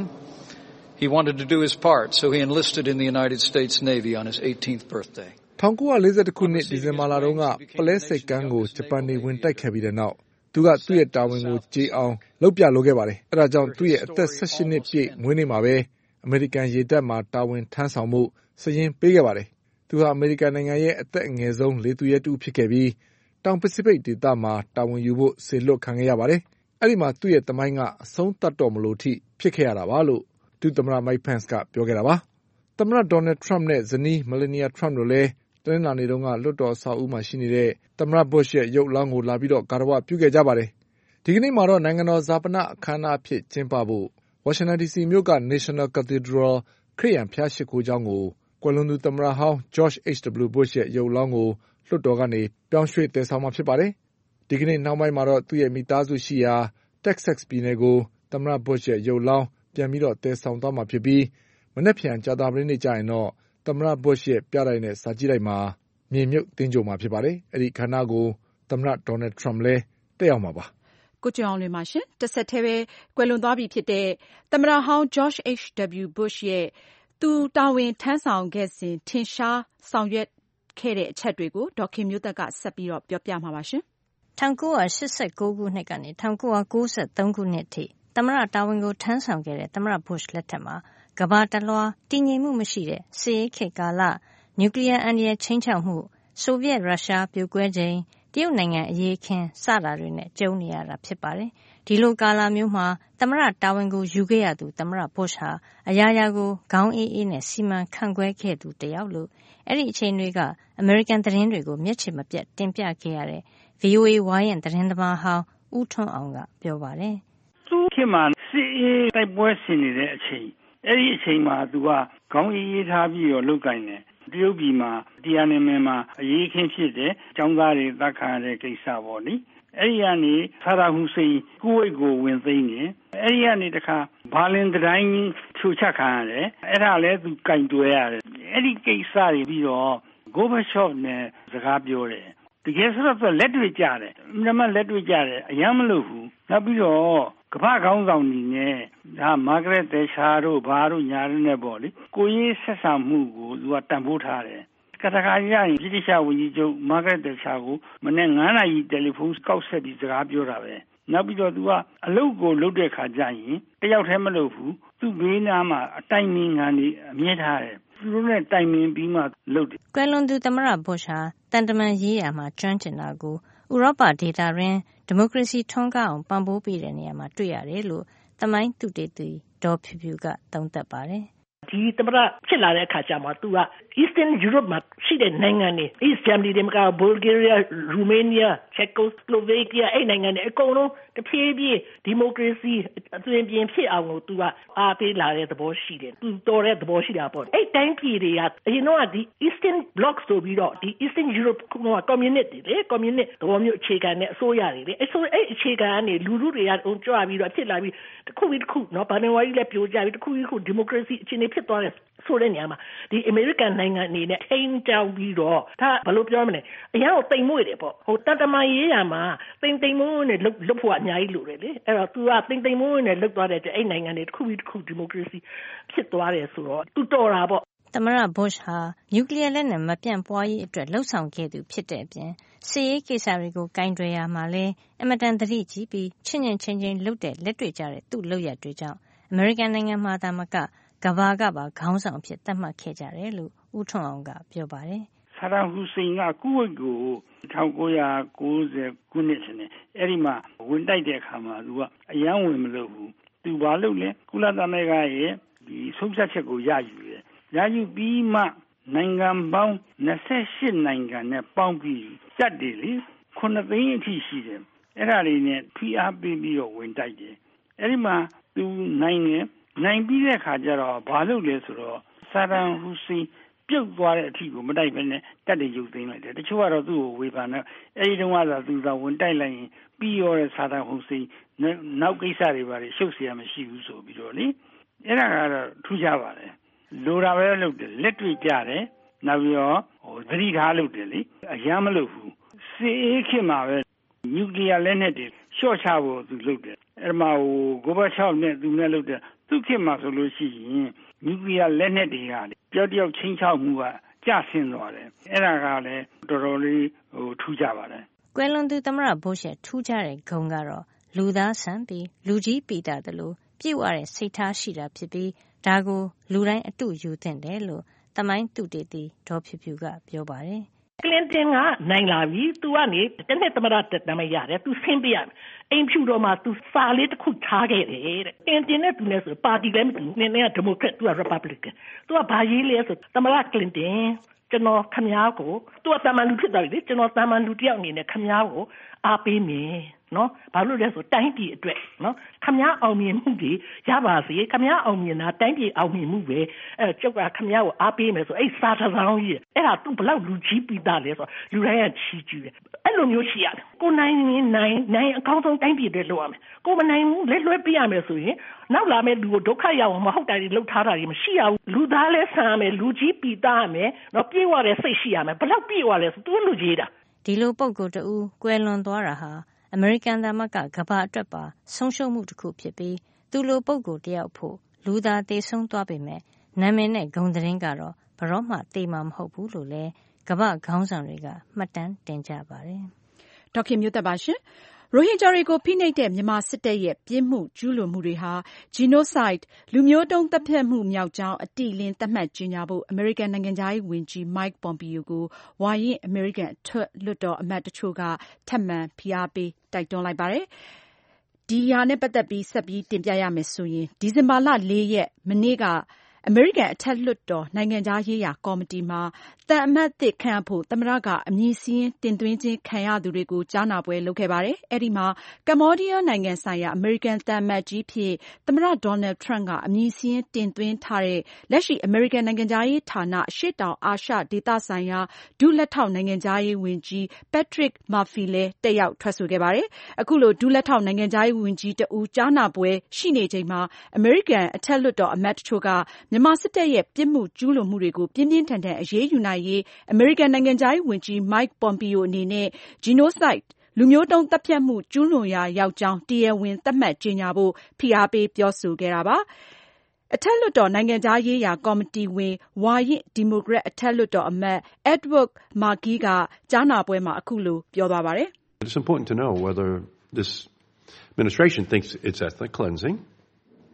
he wanted to do his part, so he enlisted in the United States Navy on his eighteenth birthday. ၁၉၄၁ခုနှစ်ဒီဇင်ဘာလတုန်းကပလဲစိတ်ကမ်းကိုဂျပန်နေဝင်တိုက်ခဲ့ပြီးတဲ့နောက်သူကသူ့ရဲ့တာဝန်ကိုကျေအောင်လုပ်ပြလိုခဲ့ပါတယ်။အဲဒါကြောင့်သူ့ရဲ့အသက်၁၈နှစ်ပြည့်မွေးနေ့မှာပဲအမေရိကန်ရေတပ်မှာတာဝန်ထမ်းဆောင်မှုစာရင်းပေးခဲ့ပါတယ်။သူဟာအမေရိကန်နိုင်ငံရဲ့အသက်အငယ်ဆုံးလေသူရဲတူဖြစ်ခဲ့ပြီးတောင်ပစိဖိတ်ဒေသမှာတာဝန်ယူဖို့စေလွှတ်ခံခဲ့ရပါတယ်။အဲဒီမှာသူ့ရဲ့သမိုင်းကအဆုံးသတ်တော့မလို့ထိဖြစ်ခဲ့ရတာပါလို့ဒုသမ္မတ Mike Pence ကပြောခဲ့တာပါ။သမ္မတ Donald Trump နဲ့ဇနီး Melania Trump တို့လည်းတနင်္လာနေ့တုန်းကလွှတ်တော်အဆောက်အဦမှာရှိနေတဲ့သမ္မတ Bush ရဲ့ရုပ်အလောင်းကိုလာပြီးတော့ဂါရဝပြုခဲ့ကြပါတယ်။ဒီကနေ့မှာတော့နိုင်ငံတော်ဈာပနအခမ်းအနားအဖြစ်ကျင်းပဖို့ဝါရှင်တန်ဒီစီမြို့က National Cathedral ခရစ်ယာန်ဘုရားရှိခိုးကျောင်းကိုကွယ်လွန်သူသမ္မတဟောင်း George H W Bush ရဲ့ရုပ်အလောင်းကိုလွှတ်တော်ကနေပြောင်းရွှေ့တည်ဆောင်မှာဖြစ်ပါတယ်။ဒီကနေ့နောက်ပိုင်းမှာတော့သူ့ရဲ့မိသားစုရှိရာTexas ပြည်နယ်ကိုသမ္မတ Bush ရဲ့ရုပ်အလောင်းပြန်ပြီးတော့တည်ဆောင်သွားမှာဖြစ်ပြီးမနက်ဖြန်ကြာသပတေးနေ့ကျရင်တော့သမ္မတ Bush ရဲ့ပြတိုက်နဲ့စာကြည့်တိုက်မှာမြေမြုပ်သင်္ဂြိုဟ်မှာဖြစ်ပါတယ်။အဲဒီအခမ်းအနားကိုသမ္မတ Donald Trump လည်းတက်ရောက်မှာပါ။ကိုကျော်အောင်လွင်ပါရှင်။တဆက်တည်းပဲကွယ်လွန်သွားပြီဖြစ်တဲ့သမ္မတဟောင်း George H W Bush ရဲ့သူတာဝန်ထမ်းဆောင်ခဲ့စဉ်ထင်ရှားဆောင်ရွက်ခဲ့တဲ့အချက်တွေကိုဒေါ်ခင်မျိုးသက်ကဆက်ပြီးတော့ပြောပြမှာပါရှင်။၁၉၈၉ခုနှစ်ကနေ၁၉၉၃ခုနှစ်ထိသမ္မတတာဝန်ကိုထမ်းဆောင်ခဲ့တဲ့သမ္မတ Bush လက်ထက်မှာကမ္ဘာတလွှားတည်ငြိမ်မှုမရှိတဲ့စစ်အေးခေတ်ကာလနျူကလ িয়ার အန္တရာယ်ခြိမ်းခြောက်မှုဆိုဗီယက်ရုရှားပြိုကွဲချိန်တရုတ်နိုင်ငံအရေးအခင်းစတာတွေနဲ့ကြုံနေရတာဖြစ်ပါတယ်။ဒီလိုကာလမျိုးမှာသမ္မတတာဝန်ကိုယူခဲ့ရသူသမ္မတ Bush ဟာအရာရာကိုခေါင်းအေးအေးနဲ့စီမံခန့်ခွဲခဲ့သူတယောက်လို့အဲ့ဒီအချိန်တွေကအမေရိကန်သတင်းတွေကိုမျက်ခြေမပြတ်တင်ပြခဲ့ရတဲ့ V O A ဝါရင့်သတင်းသမားဟောင်းဦးထွန်းအောင်ကပြောပါတယ်။သူခေတ်မှာစစ်အေးတိုက်ပွဲဆင်နေတဲ့အချိန်အဲ့ဒီအချိန်မှာသူကခေါင်းအေးအေးထားပြီးတော့လုပ်ကိုင်တယ်တရုတ်ပြည်မှာတီယာနင်မင်မှာအရေးခင်းဖြစ်တယ်ចောင်းသားတွေတပ်ခံရတဲ့ကိစ္စပေါ့နိအဲ့ဒီကနေဆာဒါဟူစိန်ကူဝိတ်ကိုဝင်သိမ်းတယ်အဲ့ဒီကနေတခါဘာလင်တိုင်းဖြိုချခံရတယ်အဲ့ဒါလည်းသူကင်တွဲရတယ်အဲ့ဒီကိစ္စတွေပြီးတော့ဂိုဘရှော့နဲ့စကားပြောတယ်တကယ်ဆိုတော့လက်တွေ့ကြတယ်မြမလက်တွေ့ကြတယ်အယမ်းမလို့ဘူးနောက်ပြီးတော့ကမ္ဘာခေါင်းဆောင်နေနဲ့ဒါမာဂရက်သက်ရှာတို့ဘာတို့ညာတို့နဲ့ပေါ့လေကိုရေးဆက်ဆံမှုကိုသူကတန်ဖိုးထားတယ်ကတခါရရင်ပြည်ထဝန်ကြီးချုပ်မာဂရက်သက်ရှာကိုမနေ့နင်းနာရီတယ်လီဖုန်းကောက်ဆက်ပြီးစကားပြောတာပဲနောက်ပြီးတော့သူကအလုပ်ကိုလုပ်တဲ့ခါကျရင်တယောက်တည်းမလုပ်ဘူးသူသူ့ဘေးနားမှာအတိုင်ပင်ခံတွေအမြဲထားတယ်သူတို့နဲ့တိုင်ပင်ပြီးမှလုပ်တယ်ကွယ်လွန်သူသမ္မတဘုရှ်ဟာတန်တမန်ရေးရာမှာကျွမ်းကျင်တာကိုဥရောပဒေသတွင်ဒီမိုကရေစီထွန်းကားအောင်ပံ့ပိုးပေးတဲ့နေရာမှာတွေ့ရတယ်လို့သမိုင်းသုတေသီဒေါ်ဖြူဖြူကသုံးသပ်ပါတယ်ဒီသမ္မတဖြစ်လာတဲ့အခါကျမှသူက Eastern Europe မှာရှိတဲ့နိုင်ငံတွေ East Germany တွေမှာ Bulgaria, Romania, Czechoslovakia အဲ့နိုင်ငံတွေအကုန်လုံးတဖြည်းဖြည်းဒီမိုကရေစီအသွင်ပြင်ဖြစ်အောင်ကိုသူကအားပေးလာတဲ့သဘောရှိတယ်သူတော်တဲ့သဘောရှိတာပေါ့အဲ့တိုင်းပြည်တွေကအရင်တော့ဒီ Eastern Bloc ဆိုပြီးတော့ဒီ Eastern Europe က communist တွေလေ communist သဘောမျိုးအခြေခံနဲ့အစိုးရတွေလေအဲ့ဆိုအဲ့အခြေခံကနေလူလူတွေကကြွပြီးတော့ဖြစ်လာပြီးတစ်ခုပြီးတစ်ခုနော်ဗာနေဝါကြီးလည်းပြိုကျပြီးတစ်ခုပြီးတစ်ခုဒီမိုကရေစီအခြေအနေဖြစ်သွားတယ်ဆိုတဲ့နေရာမှာဒီ American နိုင်ငံအနေနဲ့ထိန်းကြောင်းပြီးတော့ဒါဘယ်လိုပြောမလဲအရင်ကတိမ်မွေ့တယ်ပေါ့ဟိုတန်တမာရေးရမှာတိမ်တိမ်မွေ့နဲ့လှုပ်လှုပ်ဖို့အများကြီးလိုတယ်လေအဲ့တော့ तू ကတိမ်တိမ်မွေ့နဲ့လှုပ်သွားတဲ့အဲ့နိုင်ငံတွေတစ်ခုပြီးတစ်ခုဒီမိုကရေစီဖြစ်သွားတယ်ဆိုတော့ तू တော်တာပေါ့သမ္မတဘုရှ်ဟာနျူကလ িয়ার လက်နက်မပြန့်ပွားရေးအတွက်လှုံ့ဆော်ခဲ့သူဖြစ်တဲ့အပြင်စစ်ရေးကိစ္စတွေကိုကင်တွယ်ရမှာလဲအမတန်သတိကြီးပြီးချင်းချင်းချင်းချင်းလှုပ်တဲ့လက်တွေ့ကြတဲ့သူ့လုပ်ရတွေကြောင့်အမေရိကန်နိုင်ငံမှာသာမကကဘာကပါခေါင်းဆောင်ဖြစ်သတ်မှတ်ခဲ့ကြတယ်လို့ဦးထွန်းအောင်ကပြောပါတယ်ဆာဒမ်ဟူစိန်ကကုဝိတ်ကို၁၉၉၀ခုနှစ်နဲ့အဲ့ဒီမှာဝင်တိုက်တဲ့အခါမှာသူကအယမ်းဝင်မလို့ဘူးသူဘာလုပ်လဲကုလသမဂ္ဂရဲ့ဒီဆုံးဖြတ်ချက်ကိုရယူတယ်ရယူပြီးမှနိုင်ငံပေါင်း၂၈နိုင်ငံနဲ့ပေါင်းပြီးစက်တယ်လေခုနှစ်သိန်းအထိရှိတယ်အဲ့ဒါလေးနဲ့ဖိအားပေးပြီးတော့ဝင်တိုက်တယ်အဲ့ဒီမှာသူနိုင်ငံနိုင်ပြီးတဲ့ခါကျတော့ဘာလုပ်လဲဆိုတော့ဆာဒမ်ဟူစိန်ပြုတ်သွားတဲ့အထိကိုမတိုက်ဘဲနဲ့တက်တယ်ရုပ်သိမ်းလိုက်တယ်တချို့ကတော့သူ့ကိုဝေဖန်တယ်အဲဒီတုန်းကသာသူသာဝင်တိုက်လိုက်ရင်ပြီးရောတဲ့ဆာဒမ်ဟူစိန်နောက်ကိစ္စတွေပါလေရှုပ်เสียမရှိဘူးဆိုပြီးတော့လေအဲ့ဒါကတော့ထူးခြားပါတယ်လိုတာပဲလုပ်တယ်လက်တွေ့ကြတယ်နောက်ပြီးတော့ဟိုသတိထားလုပ်တယ်လေအရမ်းမလုပ်ဘူးစီအေးခေတ်မှာပဲနျူကလ িয়ার လက်နက်တွေရှော့ချဖို့သူလုပ်တယ်အဲ့မှာဟိုဂိုဘာချောက်နဲ့သူနဲ့လုပ်တယ်သူခေတ်မှာဆိုလို့ရှိရင်နျူကလ িয়ার လက်နက်တွေကတယောက်တယောက်ချင်းချောက်မှုကကျဆင်းသွားတယ်အဲ့ဒါကလည်းတော်တော်လေးဟိုထူးခြားပါတယ်ကွယ်လွန်သူသမ္မတဘုရှ်ရဲ့ထူးခြားတဲ့ဂုဏ်ကတော့လူသားဆန်ပြီးလူကြီးပီတာတယ်လို့ပြည့်ဝတဲ့စိတ်ထားရှိတာဖြစ်ပြီးဒါကိုလူတိုင်းအတူယူသင့်တယ်လို့သမိုင်းသုတေသီဒေါ်ဖြူဖြူကပြောပါတယ်ကလင်တန်ကနိုင်လာပြီသူကနေတနေ့သမ္မတတက်တယ်မရတယ်သူဆင်းပြရအိမ်ဖြူတော်မှာသူစာလေးတစ်ခုထားခဲ့တယ်တဲ့ကလင်တန်နဲ့သူနဲ့ဆိုပါတီလည်းမတူနည်းနည်းဒီမိုကရက်သူကရီပတ်ဘလစ်ကန်သူကဘာရေးလဲဆိုသမ္မတကလင်တန်ကျွန်တော်ခမ ्या ကိုသူကတာမန်လူဖြစ်သွားပြီလေကျွန်တော်တာမန်လူတယောက်အနေနဲ့ခမ ्या ကိုအားပေးမယ်နော်ဘာလို့လဲဆိုတိုင်းပြည်အတွက်နော်ခမ ्या အောင်မြင်မှုတွေရပါစေခမ ्या အောင်မြင်တာတိုင်းပြည်အောင်မြင်မှုပဲအဲကျုပ်ကခမ ्या ကိုအားပေးမယ်ဆိုအဲ့စာတစောင်းကြီးအဲ့ဒါသူဘလောက်လူကြီးပြီးသားလဲဆိုလူတိုင်းကချီးကျူးတယ်အဲ့လိုမျိုးရှိရတယ်ကိုနိုင်နိုင်နိုင်အကောင်းဆုံးတိုင်းပြည်တွေလုပ်ရမယ်ကိုမနိုင်ဘူးလက်လွှဲပေးရမယ်ဆိုရင်နောက်လာမယ့်လူကိုဒုက္ခရောက်အောင်မဟုတ်တာတွေလှုပ်ထားတာတွေမရှိရဘူးလူသားလဲဆံရမယ်လူကြီးပြီးသားရမယ်နော်ပြေးသွားတဲ့စိတ်ရှိရမယ်ဘလောက်ပြေးသွားလဲဆိုသူလူကြီးတာဒီလိုပုံကိုတူကွယ်လွန်သွားတာဟာအမေရိကန်သမဂ္ဂကဘာအတွက်ပါဆုံးရှုံးမှုတစ်ခုဖြစ်ပြီးသူလိုပုံကိုတယောက်ဖို့လူသားတေဆုံးသွားပေမဲ့နာမည်နဲ့ဂုဏ်သတင်းကတော့ဘရော့မှတေမှာမဟုတ်ဘူးလို့လည်းကမ္ဘာခေါင်းဆောင်တွေကမှတ်တမ်းတင်ကြပါတယ်။ဒေါက်ခင်မျိုးသက်ပါရှင်။ရိုဟင်ဂျာတွေကိုဖိနှိပ်တဲ့မြန်မာစစ်တပ်ရဲ့ပြစ်မှုကျူးလွန်မှုတွေဟာ genocide လူမျိုးတုံးသတ်ဖြတ်မှုမြောက်ကြောင်းအတိအလင်းသတ်မှတ်ကြေညာဖို့အမေရိကန်နိုင်ငံခြားရေးဝန်ကြီး Mike Pompeo ကိုဝါရင့်အမေရိကန်အထက်လွှတ်တော်အမတ်တချို့ကထပ်မံဖိအားပေးတိုက်တွန်းလိုက်ပါတယ်။ဒီဟာနဲ့ပတ်သက်ပြီးဆက်ပြီးတင်ပြရမယ်ဆိုရင်ဒီဇင်ဘာလလေးရက်မနေ့ကအမေရိကန်အထက်လွှတ်တော်နိုင်ငံခြားရေးရာကော်မတီမှာသံအမတ်သစ်ခန့်ဖို့သမ္မတကအမည်စာရင်းတင်သွင်းခြင်းခံရသူတွေကိုကြားနာပွဲလုပ်ခဲ့ပါတယ်။အဲဒီမှာကမ္ဘောဒီးယားနိုင်ငံဆိုင်ရာအမေရိကန်သံအမတ်ကြီးဖြစ်သမ္မတဒေါ်နယ်ထရန့်ကအမည်စာရင်းတင်သွင်းထားတဲ့လက်ရှိအမေရိကန်နိုင်ငံခြားရေးဌာနအရှေ့တောင်အာရှဒေသဆိုင်ရာဒုလက်ထောက်နိုင်ငံခြားရေးဝန်ကြီး Patrick Murphy လည်းတက်ရောက်ထွက်ဆိုခဲ့ပါတယ်။အခုလိုဒုလက်ထောက်နိုင်ငံခြားရေးဝန်ကြီးတဦးကြားနာပွဲရှိနေချိန်မှာအမေရိကန်အထက်လွှတ်တော်အမတ်တချို့ကမြန်မာစစ်တပ်ရဲ့ပြစ်မှုကျူးလွန်မှုတွေကိုပြင်းပြင်းထန်ထန်အရေးယူနိုင်ရေးအမေရိကန်နိုင်ငံခြားရေးဝန်ကြီး Mike Pompeo အနေနဲ့ genocide လူမျိုးတုံးသတ်ဖြတ်မှုကျူးလွန်ရာရောက်ကြောင်းတရားဝင်သတ်မှတ်ကြေညာဖို့ဖိအားပေးပြောဆိုခဲ့တာပါ။အထက်လွှတ်တော်နိုင်ငံခြားရေးရာကော်မတီဝင်ဝါရင့်ဒီမိုကရက်အထက်လွှတ်တော်အမတ် Edward Markey ကကြားနာပွဲမှာအခုလိုပြောသွားပါတယ်။ It's important to know whether this administration thinks it's ethnic cleansing. Is it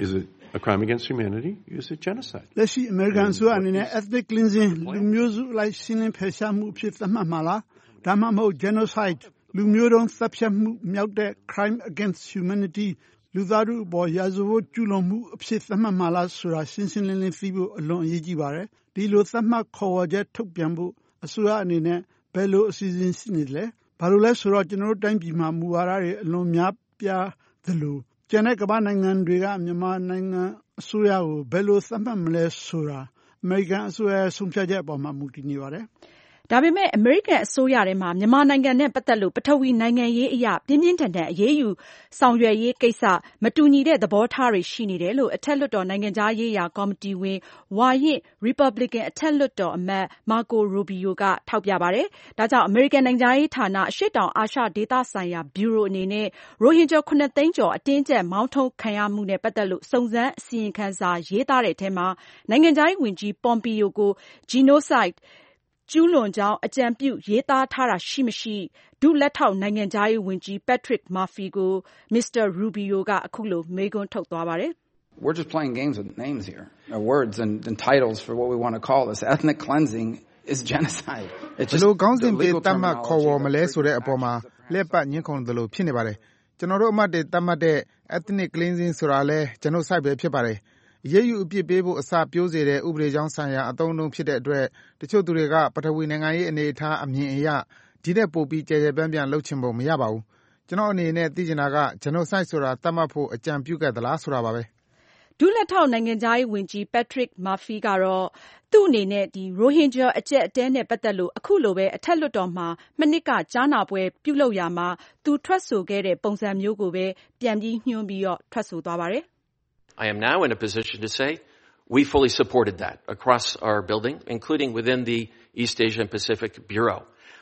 a crime against humanity, is it genocide? လက်ရှိ American အစိုးရအနေနဲ့ ethnic cleansing လူမျိုးစုအလိုက်ရှင်းလင်းဖယ်ရှားမှုအဖြစ်သတ်မှတ်မှာလားဒါမှမဟုတ် genocide လူမျိုးတုံးသတ်ဖြတ်မှုမြောက်တဲ့ crime against humanity လူသားတို့အပေါ်ရာဇဝတ်ကျူးလွန်မှုအဖြစ်သတ်မှတ်မှာလားဆိုတာရှင်းရှင်းလင်းလင်းသိဖို့အလွန်အရေးကြီးပါတယ်ဒီလိုသတ်မှတ်ခေါ်ဝေါ်ချက်ထုတ်ပြန်ဖို့အစိုးရအနေနဲ့ဘယ်လိုအစီအစဉ်ရှိနေလဲဘာလို့လဲဆိုတော့ကျွန်တော်တို့တိုင်းပြည်မှာမူဝါဒတွေအလွန်များပြားသလိုကျန်တဲ့ကမ္ဘာနိုင်ငံတွေကမြန်မာနိုင်ငံအစိုးရကိုဘယ်လိုသတ်မှတ်မလဲဆိုတာအမေရိကန်အစိုးရရဲ့ဆုံးဖြတ်ချက်အပေါ်မှာမူတည်နေပါတယ်ဒါပေမဲ့အမေရိကန်အစိုးရထဲမှာမြန်မာနိုင်ငံနဲ့ပတ်သက်လို့ပထဝီနိုင်ငံရေးအရာပြင်းပြင်းထန်ထန်အရေးယူဆောင်ရွက်ရေးကိစ္စမတူညီတဲ့သဘောထားတွေရှိနေတယ်လို့အထက်လွှတ်တော်နိုင်ငံသားရေးရာကော်မတီဝင်ဝါရင့် Republican အထက်လွှတ်တော်အမတ် Marco Rubio ကထောက်ပြပါတယ်။ဒါကြောင့်အမေရိကန်နိုင်ငံသားရေးဌာနအရှေ့တောင်အာရှဒေသဆိုင်ရာဘျူရိုအနေနဲ့ရိုဟင်ဂျာခုနှစ်သိန်းကျော်အတင်းကျပ်မောင်းထုတ်ခံရမှုနဲ့ပတ်သက်လို့စုံစမ်းအစီရင်ခံစာရေးသားတဲ့အထဲမှာနိုင်ငံသားရေးဝန်ကြီး Pompeo ကို genocideကျူးလွန်ကြောင်းအကြံပြုရေးသားထားတာရှိမရှိဒုလက်ထောက်နိုင်ငံခြားရေးဝန်ကြီး Patrick Murphy ကို Mister Rubio ကအခုလိုမေးခွန်းထုတ်သွားပါတယ်။ We're just playing games with names here, or words and, and titles for what we want to call this. Ethnic cleansing is genocide. It's just ဘယ်လိုကောင်းစဉ်ပေးတတ်မှတ်ခေါ်ဝေါ်မလဲဆိုတဲ့အပေါ်မှာလက်ပတ်ညှင်းခုန်တယ်လို့ဖြစ်နေပါတယ်။ကျွန်တော်တို့အမှတ်တွေတတ်မှတ်တဲ့ ethnic cleansing ဆိုတာလဲ genocide ပဲဖြစ်ပါတယ်။အရေးယူအပြစ်ပေးဖို့အစပြိုးစေတဲ့ဥပဒေကြောင်းဆိုင်ရာအသုံးအနှုန်းဖြစ်တဲ့အတွက်တချို့သူတွေကပထဝီနိုင်ငံရေးအနေအထားအမြင်အရဒီတဲ့ပို့ပြီးကြဲကြဲပန်းပြန်လှုပ်ချင်ဖို့မရပါဘူးကျွန်တော်အနေနဲ့သိချင်တာက genocide ဆိုတာသတ်မှတ်ဖို့အကြံပြုခဲ့သလားဆိုတာပါပဲဒုလက်ထောက်နိုင်ငံခြားရေးဝန်ကြီး Patrick Murphy ကတော့သူ့အနေနဲ့ဒီရိုဟင်ဂျာအကျက်အတဲနဲ့ပတ်သက်လို့အခုလိုပဲအထက်လွှတ်တော်မှာမနှစ်ကကြားနာပွဲပြုလုပ်ရမှာသူထွက်ဆိုခဲ့တဲ့ပုံစံမျိုးကိုပဲပြန်ပြီးညွှန်းပြီးတော့ထွက်ဆိုသွားပါတယ် I am now in a position to say we fully supported that across our building, including within the East Asian Pacific Bureau.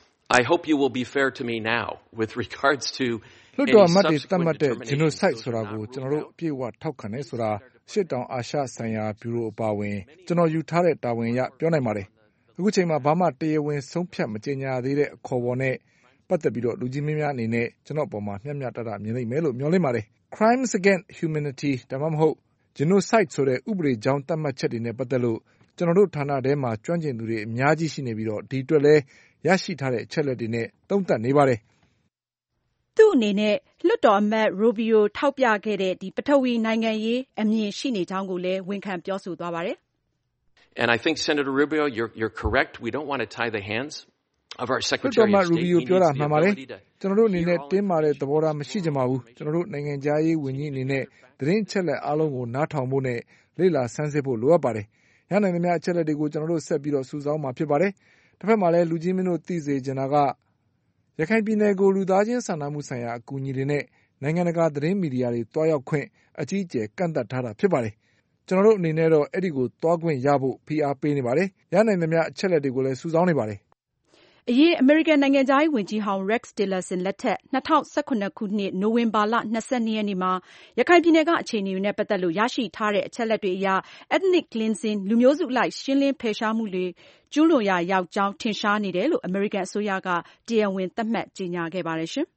I hope you will be fair to me now with regards to လွှတ်တော်အမတ်တွေသတ်မှတ်တဲ့ genocide ဆိုတာကိုကျွန်တော်တို့အပြည့်အဝထောက်ခံတယ်ဆိုတာရှစ်တောင်အာရှဆိုင်ရာဘျူရိုအပါအဝင်ကျွန်တော်ယူထားတဲ့တာဝန်ရပြောနိုင်ပါတယ်။အခုချိန်မှာဘာမှတရားဝင်ဆုံးဖြတ်မကြေညာသေးတဲ့အခေါ်အဝေါ်နဲ့ပတ်သက်ပြီးတော့လူကြီးမင်းများအနေနဲ့ကျွန်တော်အပေါ်မှာမျှမျှတတမြင်နိုင်မယ်လို့မျှော်လင့်ပါတယ်။ Crimes against humanity ဒါမှမဟုတ်genocide ဆိုတဲ့ဥပဒေကြောင်းသတ်မှတ်ချက်တွေနဲ့ပတ်သက်လို့ကျွန်တော်တို့ဌာနထဲမှာကျွမ်းကျင်သူတွေအများကြီးရှိနေပြီးတော့ဒီအတွက်လည်းရရှိထားတဲ့အချက်လက်တွေနဲ့သုံးသပ်နေပါတယ်။သူ့အနေနဲ့လွှတ်တော်အမတ် Rubio ထောက်ပြခဲ့တဲ့ဒီပထဝီနိုင်ငံရေးအမြင်ရှိနေကြောင်းကိုလည်းဝန်ခံပြောဆိုသွားပါတယ်။ And I think Senator Rubio you're you're correct we don't want to tie the hands of our Secretary of State Rubio ပြောတာမှန်ပါတယ်။ကျွန်တော်တို့အနေနဲ့တင်းမာတဲ့သဘောထားမရှိကြပါဘူး။ကျွန်တော်တို့နိုင်ငံသားရေးဝန်ကြီးအနေနဲ့သတင်းချက်လက်အားလုံးကိုနားထောင်ဖို့နဲ့လေ့လာဆန်းစစ်ဖို့လိုအပ်ပါတယ်။ရနိုင်သမျှအချက်လက်တွေကိုကျွန်တော်တို့ဆက်ပြီးတော့စုဆောင်းမှာဖြစ်ပါတယ်။တစ်ဖက်မှာလည်းလူကြီးမင်းတို့သိစေချင်တာကရခိုင်ပြည်နယ်ကိုလူသားချင်းစာနာမှုဆိုင်ရာအကူအညီတွေနဲ့နိုင်ငံတကာသတင်းမီဒီယာတွေတွားရောက်ခွင့်အကြီးအကျယ်ကန့်သတ်ထားတာဖြစ်ပါတယ်။ကျွန်တော်တို့အနေနဲ့တော့အဲ့ဒီကိုတွားခွင့်ရဖို့ဖိအားပေးနေပါတယ်။ရနိုင်သမျှအချက်လက်တွေကိုလည်းစုဆောင်းနေပါတယ်အရင်အမေရိကန်နိုင်ငံသားရေးဝန်ကြီးဟောင်း Rex Tillerson လက်ထက်၂၀၁၇ခုနှစ်နိုဝင်ဘာလ၂၂ရက်နေ့မှာရခိုင်ပြည်နယ်ကအခြေအနေတွေနဲ့ပတ်သက်လို့ရရှိထားတဲ့အချက်လက်တွေအရ ethnic cleansing လူမျိုးစုအလိုက်ရှင်းလင်းဖယ်ရှားမှုတွေကျူးလွန်ရာရောက်ကြောင်းထင်ရှားနေတယ်လို့အမေရိကန်အစိုးရကတရားဝင်သတ်မှတ်ကြေညာခဲ့ပါတယ်ရှင်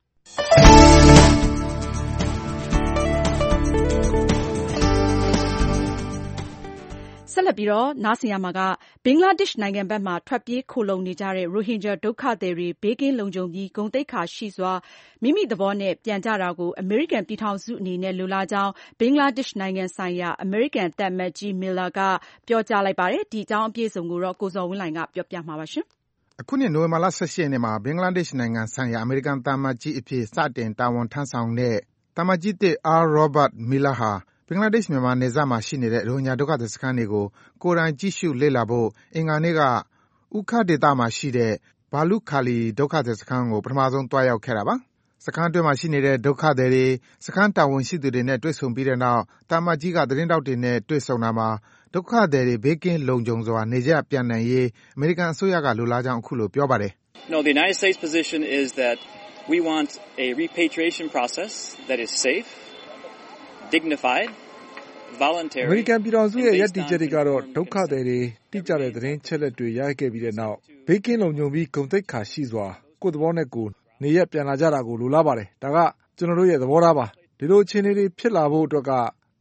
ဆက်လက်ပြီးတော့နားဆင်ရမှာကဘင်္ဂလားဒေ့ရှ်နိုင်ငံဘက်မှထွက်ပြေးခိုလှုံနေကြတဲ့ရိုဟင်ဂျာဒုက္ခသည်တွေဘေးကင်းလုံခြုံပြီးဂုဏ်သိက္ခာရှိစွာမိမိသဘောနဲ့ပြန်ကြတာကိုအမေရိကန်ပြည်ထောင်စုအနေနဲ့လိုလားကြောင်းဘင်္ဂလားဒေ့ရှ်နိုင်ငံဆိုင်ရာအမေရိကန်သံအမတ်ကြီး Miller ကပြောကြားလိုက်ပါတယ်။ဒီအကြောင်းအပြည့်အစုံကိုတော့ကိုဇော်ဝင်းလှိုင်ကပြောပြမှာပါရှင်။အခုနှစ်နိုဝင်ဘာလ၁၈ရက်နေ့မှာဘင်္ဂလားဒေ့ရှ်နိုင်ငံဆိုင်ရာအမေရိကန်သံအမတ်ကြီးအဖြစ်စတင်တာဝန်ထမ်းဆောင်တဲ့သံအမတ်ကြီးသစ် R. Robert Miller ဟာဘင်္ဂလားဒေ့ရှ်မြန်မာနယ်စပ်မှာရှိနေတဲ့ရိုဟင်ဂျာဒုက္ခသည်စခန်းတွေကိုကိုယ်တိုင်ကြည့်ရှုလေ့လာဖို့အင်္ဂါနေ့ကဥက္ခဒေသမှာရှိတဲ့ဘာလုခါလီဒုက္ခသည်စခန်းကိုပထမဆုံးတွားရောက်ခဲ့တာပါ။စခန်းအတွင်းမှာရှိနေတဲ့ဒုက္ခသည်တွေစခန်းတာဝန်ရှိသူတွေနဲ့တွေ့ဆုံပြီးတဲ့နောက်သံအမတ်ကြီးကသတင်းထောက်တွေနဲ့တွေ့ဆုံတာမှာဒုက္ခသည်တွေဘေးကင်းလုံခြုံစွာနေရပ်ပြန်နိုင်ရေးအမေရိကန်အစိုးရကလိုလားကြောင်းအခုလိုပြောပါတယ်။ No, the United States position is that we want a repatriation process that is safe, dignified အမေရိကန်ပြည်ထောင်စုရဲ့ရည်တည်ချက်တွေကတော့ဒုက္ခသည်တွေတိကျတဲ့သတင်းချက်လက်တွေရခဲ့ပြီးတဲ့နောက်ဘေးကင်းလုံခြုံပြီးဂုဏ်သိက္ခာရှိစွာကိုယ့်သဘောနဲ့ကိုယ်နေရပြန်လာကြတာကိုလိုလားပါတယ်။ဒါကကျွန်တော်တို့ရဲ့သဘောထားပါ။ဒီလိုအခြေအနေတွေဖြစ်လာဖို့အတွက်က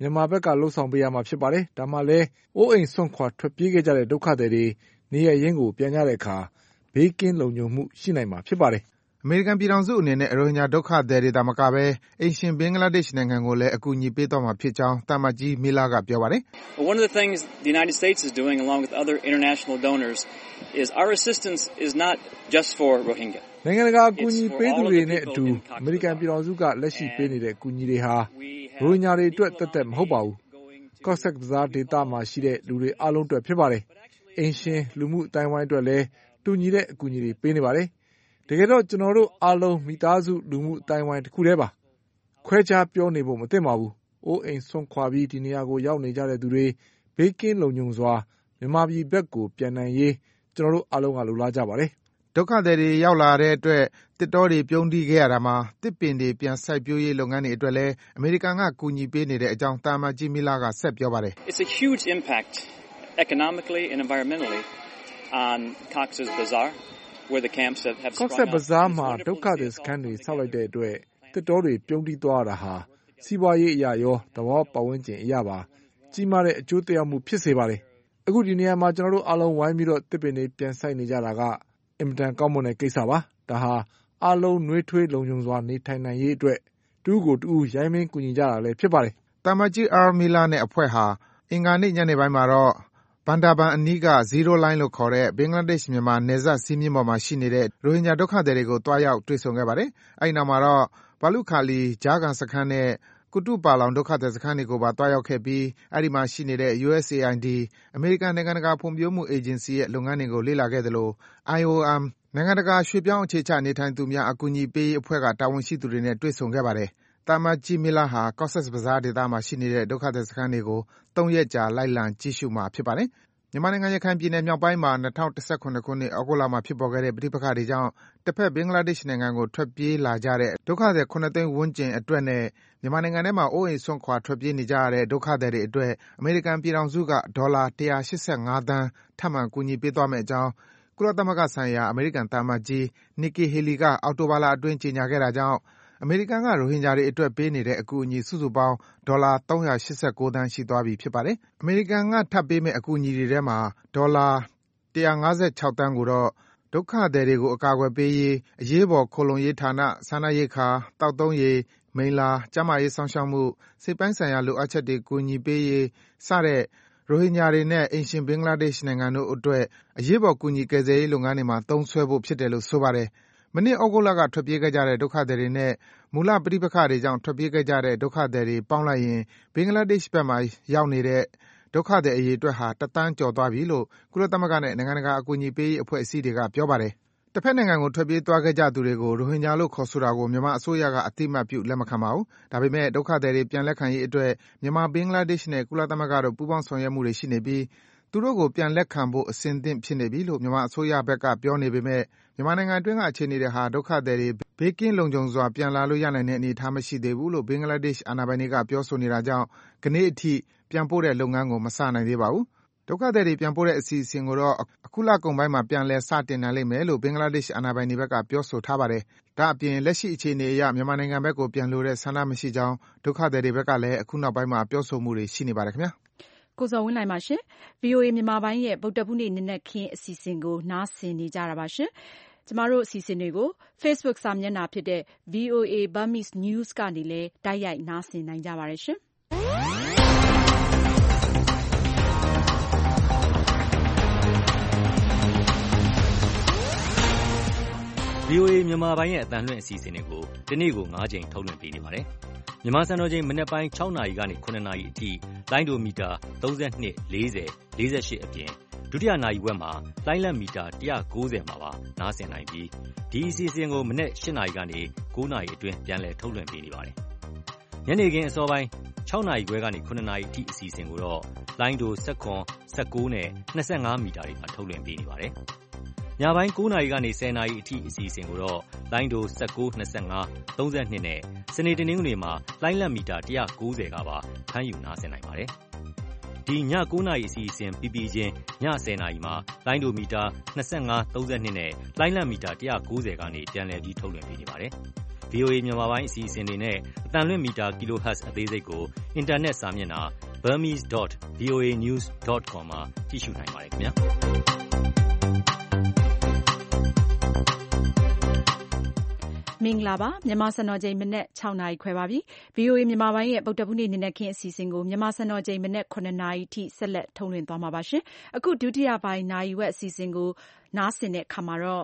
မြန်မာဘက်ကလှုပ်ဆောင်ပေးရမှာဖြစ်ပါတယ်။ဒါမှလည်းအိုးအိမ်စွန့်ခွာထွက်ပြေးခဲ့ကြတဲ့ဒုက္ခသည်တွေနေရရင်းကိုပြန်ကြတဲ့အခါဘေးကင်းလုံခြုံမှုရှိနိုင်မှာဖြစ်ပါတယ်။အမေရိကန်ပြည်ထောင်စုအနေနဲ့ရိုဟင်ဂျာဒုက္ခသည်တွေသာမကဘဲအိမ်ရှင်ဘင်္ဂလားဒေ့ရှ်နိုင်ငံကိုလည်းအကူအညီပေးသွားမှာဖြစ်ကြောင်းတာမတ်ကြီးမီလာကပြောပါတယ်။ One of the things the United States is doing along with other international donors is our assistance is not just for Rohingya. နိုင်ငံတကာအကူအညီပေးသူတွေနဲ့အတူအမေရိကန်ပြည်ထောင်စုကလက်ရှိပေးနေတဲ့အကူအညီတွေဟာရိုဟင်ဂျာတွေအတွက်တသက်မဟုတ်ပါဘူး။ Cox's Bazar ဒေသမှာရှိတဲ့လူတွေအားလုံးအတွက်ဖြစ်ပါတယ်။အိမ်ရှင်လူမှုအတိုင်းဝိုင်းအတွက်လည်းတူညီတဲ့အကူအညီတွေပေးနေပါတယ်။တကယ်တော့ကျွန်တော်တို့အားလုံးမိသားစုလူမှုအတိုင်းဝိုင်းတစ်ခုတည်းပါ။ခွဲခြားပြောနေဖို့မသင့်ပါဘူး။အိုးအိမ်ဆွန့်ခွာပြီးဒီနေရာကိုရောက်နေကြတဲ့သူတွေဘေးကင်းလုံခြုံစွာမြန်မာပြည်ဘက်ကိုပြန်နိုင်ရေးကျွန်တော်တို့အားလုံးကလိုလားကြပါတယ်။ဒုက္ခသည်တွေရောက်လာတဲ့အတွက်တစ်တော်တွေပြုံးတီးခဲ့ရတာမှာတစ်ပင်တွေပြန်စိုက်ပျိုးရေးလုပ်ငန်းတွေအတွက်လည်းအမေရိကန်ကကူညီပေးနေတဲ့အကြောင်းတာမတ်ကြီးမီလာကဆက်ပြောပါတယ်။ It's a huge impact economically and environmentally on Cox's Bazar where the camps have have Cox's Bazar မှာဒုက္ခသည်စခန်းတွေဆောက်လိုက်တဲ့အတွက်တစ်တော်တွေပြုံးတီးသွားတာဟာစီးပွားရေးအရာရောသဘောပတ်ဝန်းကျင်အရာပါကြီးမားတဲ့အကျိုးသက်ရောက်မှုဖြစ်စေပါတယ်။အခုဒီနေရာမှာကျွန်တော်တို့အားလုံးဝိုင်းပြီးတော့တစ်ပင်တွေပြန်စိုက်နေကြတာကအင်မတန်ကောင်းမွန်တဲ့ကိစ္စပါ။ဒါဟာအားလုံးနှွေးထွေးလုံခြုံစွာနေထိုင်နိုင်ရေးအတွက်တူးကိုတူးရိုင်းမင်းကူညီကြတာလည်းဖြစ်ပါတယ်။တာမတ်ကြီးအာမီလာနဲ့အဖွဲ့ဟာအင်္ဂါနေ့ညနေပိုင်းမှာတော့ဘန်ဒါဘန်အနီးကဇီရိုလိုင်းလို့ခေါ်တဲ့ဘင်္ဂလားဒေ့ရှ်မြန်မာနယ်စပ်စီးမြင့်ပေါ်မှာရှိနေတဲ့ရိုဟင်ဂျာဒုက္ခသည်တွေကိုတွားရောက်တွေ့ဆုံခဲ့ပါတယ်။အဲဒီနောက်မှာတော့ဘာလုခါလီဂျာကန်စခန်းနဲ့ကုတုပါလောင်ဒုက္ခသည်စခန်းတွေကိုပါတွားရောက်ခဲ့ပြီးအဲဒီမှာရှိနေတဲ့ ယူ အက်စ် အေ အိုင် ဒီ အမေရိကန်နိုင်ငံတကာဖွံ့ဖြိုးမှုအေဂျင်စီရဲ့လုပ်ငန်းတွေကိုလေ့လာခဲ့သလို အိုင် အို အမ် နိုင်ငံတကာရွှေ့ပြောင်းအခြေချနေထိုင်သူများအကူအညီပေးရေးအဖွဲ့ကတာဝန်ရှိသူတွေနဲ့တွေ့ဆုံခဲ့ပါတယ်။တာမတ်ကြီးမီလာဟာ Cox's Bazar ဒေသမှာရှိနေတဲ့ဒုက္ခသည်စခန်းတွေကိုသုံးရက်ကြာလိုက်လံကြည့်ရှုမှာဖြစ်ပါတယ်။မြန်မာနိုင်ငံရခိုင်ပြည်နယ်မြောက်ပိုင်းမှာ၂၀၁၇ခုနှစ်သြဂုတ်လမှာဖြစ်ပေါ်ခဲ့တဲ့ပဋိပက္ခတွေကြောင့်တစ်ဖက်ဘင်္ဂလားဒေ့ရှ်နိုင်ငံကိုထွက်ပြေးလာကြတဲ့ဒုက္ခသည်ခုနှစ်သိန်းဝန်းကျင်အတွက်နဲ့မြန်မာနိုင်ငံထဲမှာအိုးအိမ်စွန့်ခွာထွက်ပြေးနေကြရတဲ့ဒုက္ခသည်တွေအတွက်အမေရိကန်ပြည်ထောင်စုကဒေါ်လာ၁၈၅သန်းထပ်မံကူညီပေးသွားမယ့်အကြောင်းကုလသမဂ္ဂဆိုင်ရာအမေရိကန်သံအမတ်ကြီး Nikki Haley ကအောက်တိုဘာလအတွင်းကြေညာခဲ့တာကြောင့်အမေရိကန်ကရိုဟင်ဂျာတွေအတွက်ပေးနေတဲ့အကူအညီစုစုပေါင်းဒေါ်လာ၃၈၉သန်းရှိသွားပြီဖြစ်ပါတယ်။အမေရိကန်ကထပ်ပေးမယ့်အကူအညီတွေထဲမှာဒေါ်လာ၁၅၆သန်းကိုတော့ဒုက္ခသည်တွေကိုအကာအကွယ်ပေးရေးအရေးပေါ်ခိုလှုံရေးဌာနစားနပ်ရိက္ခာတောက်သုံးရေမိလ္လာကျန်းမာရေးစောင့်ရှောက်မှုစိတ်ပိုင်းဆိုင်ရာလိုအပ်ချက်တွေကူညီပေးရေးစတဲ့ရိုဟင်ဂျာတွေနဲ့အိမ်ရှင်ဘင်္ဂလားဒေ့ရှ်နိုင်ငံတို့အတွက်အရေးပေါ်ကူညီကယ်ဆယ်ရေးလုပ်ငန်းတွေမှာသုံးစွဲဖို့ဖြစ်တယ်လို့ဆိုပါတယ်။မနှစ်သြဂုတ်လကထွက်ပြေးခဲ့ကြတဲ့ဒုက္ခသည်တွေနဲ့မူလပဋိပက္ခတွေကြောင့်ထွက်ပြေးခဲ့ကြတဲ့ဒုက္ခသည်တွေပေါင်းလိုက်ရင်ဘင်္ဂလားဒေ့ရှ်ဘက်မှာရောက်နေတဲ့ဒုက္ခသည်အရေအတွက်ဟာတသန်းကျော်သွားပြီလို့ကုလသမဂ္ဂနဲ့နိုင်ငံတကာအကူအညီပေးရေးအဖွဲ့အစည်းတွေကပြောပါတယ်။တစ်ဖက်နိုင်ငံကိုထွက်ပြေးသွားခဲ့ကြသူတွေကိုရိုဟင်ဂျာလို့ခေါ်ဆိုတာကိုမြန်မာအစိုးရကအသိအမှတ်ပြုလက်မခံပါဘူး။ဒါပေမဲ့ဒုက္ခသည်တွေပြန်လက်ခံရေးအတွက်မြန်မာဘင်္ဂလားဒေ့ရှ်နဲ့ကုလသမဂ္ဂတို့ပူးပေါင်းဆောင်ရွက်မှုတွေရှိနေပြီးသူတို့ကိုပြန်လက်ခံဖို့အဆင်သင့်ဖြစ်နေပြီလို့မြန်မာအစိုးရဘက်ကပြောနေပေမဲ့မြန်မာနိုင်ငံအတွင်းကအခြေအနေတွေဟာဒုက္ခသည်တွေဘေးကင်းလုံခြုံစွာပြန်လာလို့ရနိုင်တဲ့အနေအထားမရှိသေးဘူးလို့ဘင်္ဂလားဒေ့ရှ်အာဏာပိုင်တွေကပြောဆိုနေတာကြောင့်ကနေ့အထိပြန်ပို့တဲ့လုပ်ငန်းကိုမစနိုင်သေးပါဘူး။ဒုက္ခသည်တွေပြန်ပို့တဲ့အစီအစဉ်ကိုတော့အခုလကုန်ပိုင်းမှာပြန်လည်စတင်နိုင်လိမ့်မယ်လို့ဘင်္ဂလားဒေ့ရှ်အာဏာပိုင်တွေဘက်ကပြောဆိုထားပါတယ်။ဒါ့အပြင်လက်ရှိအခြေအနေအရမြန်မာနိုင်ငံဘက်ကိုပြန်လိုတဲ့ဆန္ဒမရှိကြောင်းဒုက္ခသည်တွေဘက်ကလည်းအခုနောက်ပိုင်းမှာပြောဆိုမှုတွေရှိနေပါတယ်ခင်ဗျာ။ကိုဇော်ဝင်းနိုင်ပါရှင်။ ဗွီအိုအေမြန်မာပိုင်းရဲ့ဗုဒ္ဓဟူးနေ့နနက်ခင်းအစီအစဉ်ကိုနားဆင်နေကြတာပါရှင်။ကျမတို့အစီအစဉ်တွေကို Facebook စာမျက်နှာဖြစ်တဲ့ ဗွီအိုအေ Burmese News ကနေလည်းတိုက်ရိုက်နားဆင်နိုင်ကြပါတယ်ရှင်။ဗွီအိုအေမြန်မာပိုင်းရဲ့အသံလွှင့်အစီအစဉ်တွေကိုဒီနေ့ကို၅ကြိမ်ထုတ်လွှင့်ပေးနေပါတယ်။မြန်မာစံတော်ချိန်မနက်ပိုင်း၆နာရီကနေ၇နာရီအထိလိုင်းဒိုမီတာ၃၂, ၄၀, ၄၈အပြင်ဒုတိယနာရီဝက်မှာလိုင်းလက်မီတာ၁၉၀မှာပါနားဆင်နိုင်ပြီးဒီအစီအစဉ်ကိုမနက်၈နာရီကနေ၉နာရီအတွင်းပြန်လည်ထုတ်လွှင့်ပေးနေပါတယ်။ညနေခင်းအစောပိုင်း၆နာရီခွဲကနေ၇နာရီအထိအစီအစဉ်ကိုတော့လိုင်းဒို၁၇, ၁၉နဲ့၂၅မီတာတွေမှာထုတ်လွှင့်ပေးနေပါတယ်။ညပိုင်း၉နာရီကနေ၁၀နာရီအထိအစီအစဉ်ကိုတော့လိုင်းဒို၁၉, ၂၅, ၃၂နဲ့စနေတနင်္ဂနွေမှာလိုင်းလက်မီတာ၁၉၀ကပါဖမ်းယူနားဆင်နိုင်ပါတယ်။ဒီည၉နာရီအစီအစဉ်ပြီးပြီးချင်းည၁၀နာရီမှာလိုင်းဒိုမီတာ၂၅, ၃၂နဲ့လိုင်းလက်မီတာ၁၉၀ကနေပြန်လည်ပြီးထုတ်လွှင့်ပေးနေပါတယ်။ဗွီအိုအေ မြန်မာပိုင်းအစီအစဉ်တွေနဲ့အသံလွှင့်မီတာ kilohertz အသေးစိတ်ကိုအင်တာနက်စာမျက်နှာ burmese dot v o a news dot com မှာကြည့်ရှုနိုင်ပါတယ်ခင်ဗျာမင်္ဂလာပါမြန်မာစံတော်ချိန်မနက်၆နာရီခွဲပါပြီ ဗွီအိုအေ မြန်မာပိုင်းရဲ့ဗုဒ္ဓဘုနေ့နေ့နက်ခင်းအစီအစဉ်ကိုမြန်မာစံတော်ချိန်မနက်၇နာရီထိဆက်လက်ထုတ်လွှင့်သွားမှာပါရှင်အခုဒုတိယပိုင်းနာရီဝက်အစီအစဉ်ကိုနားဆင်တဲ့အခါမှာတော့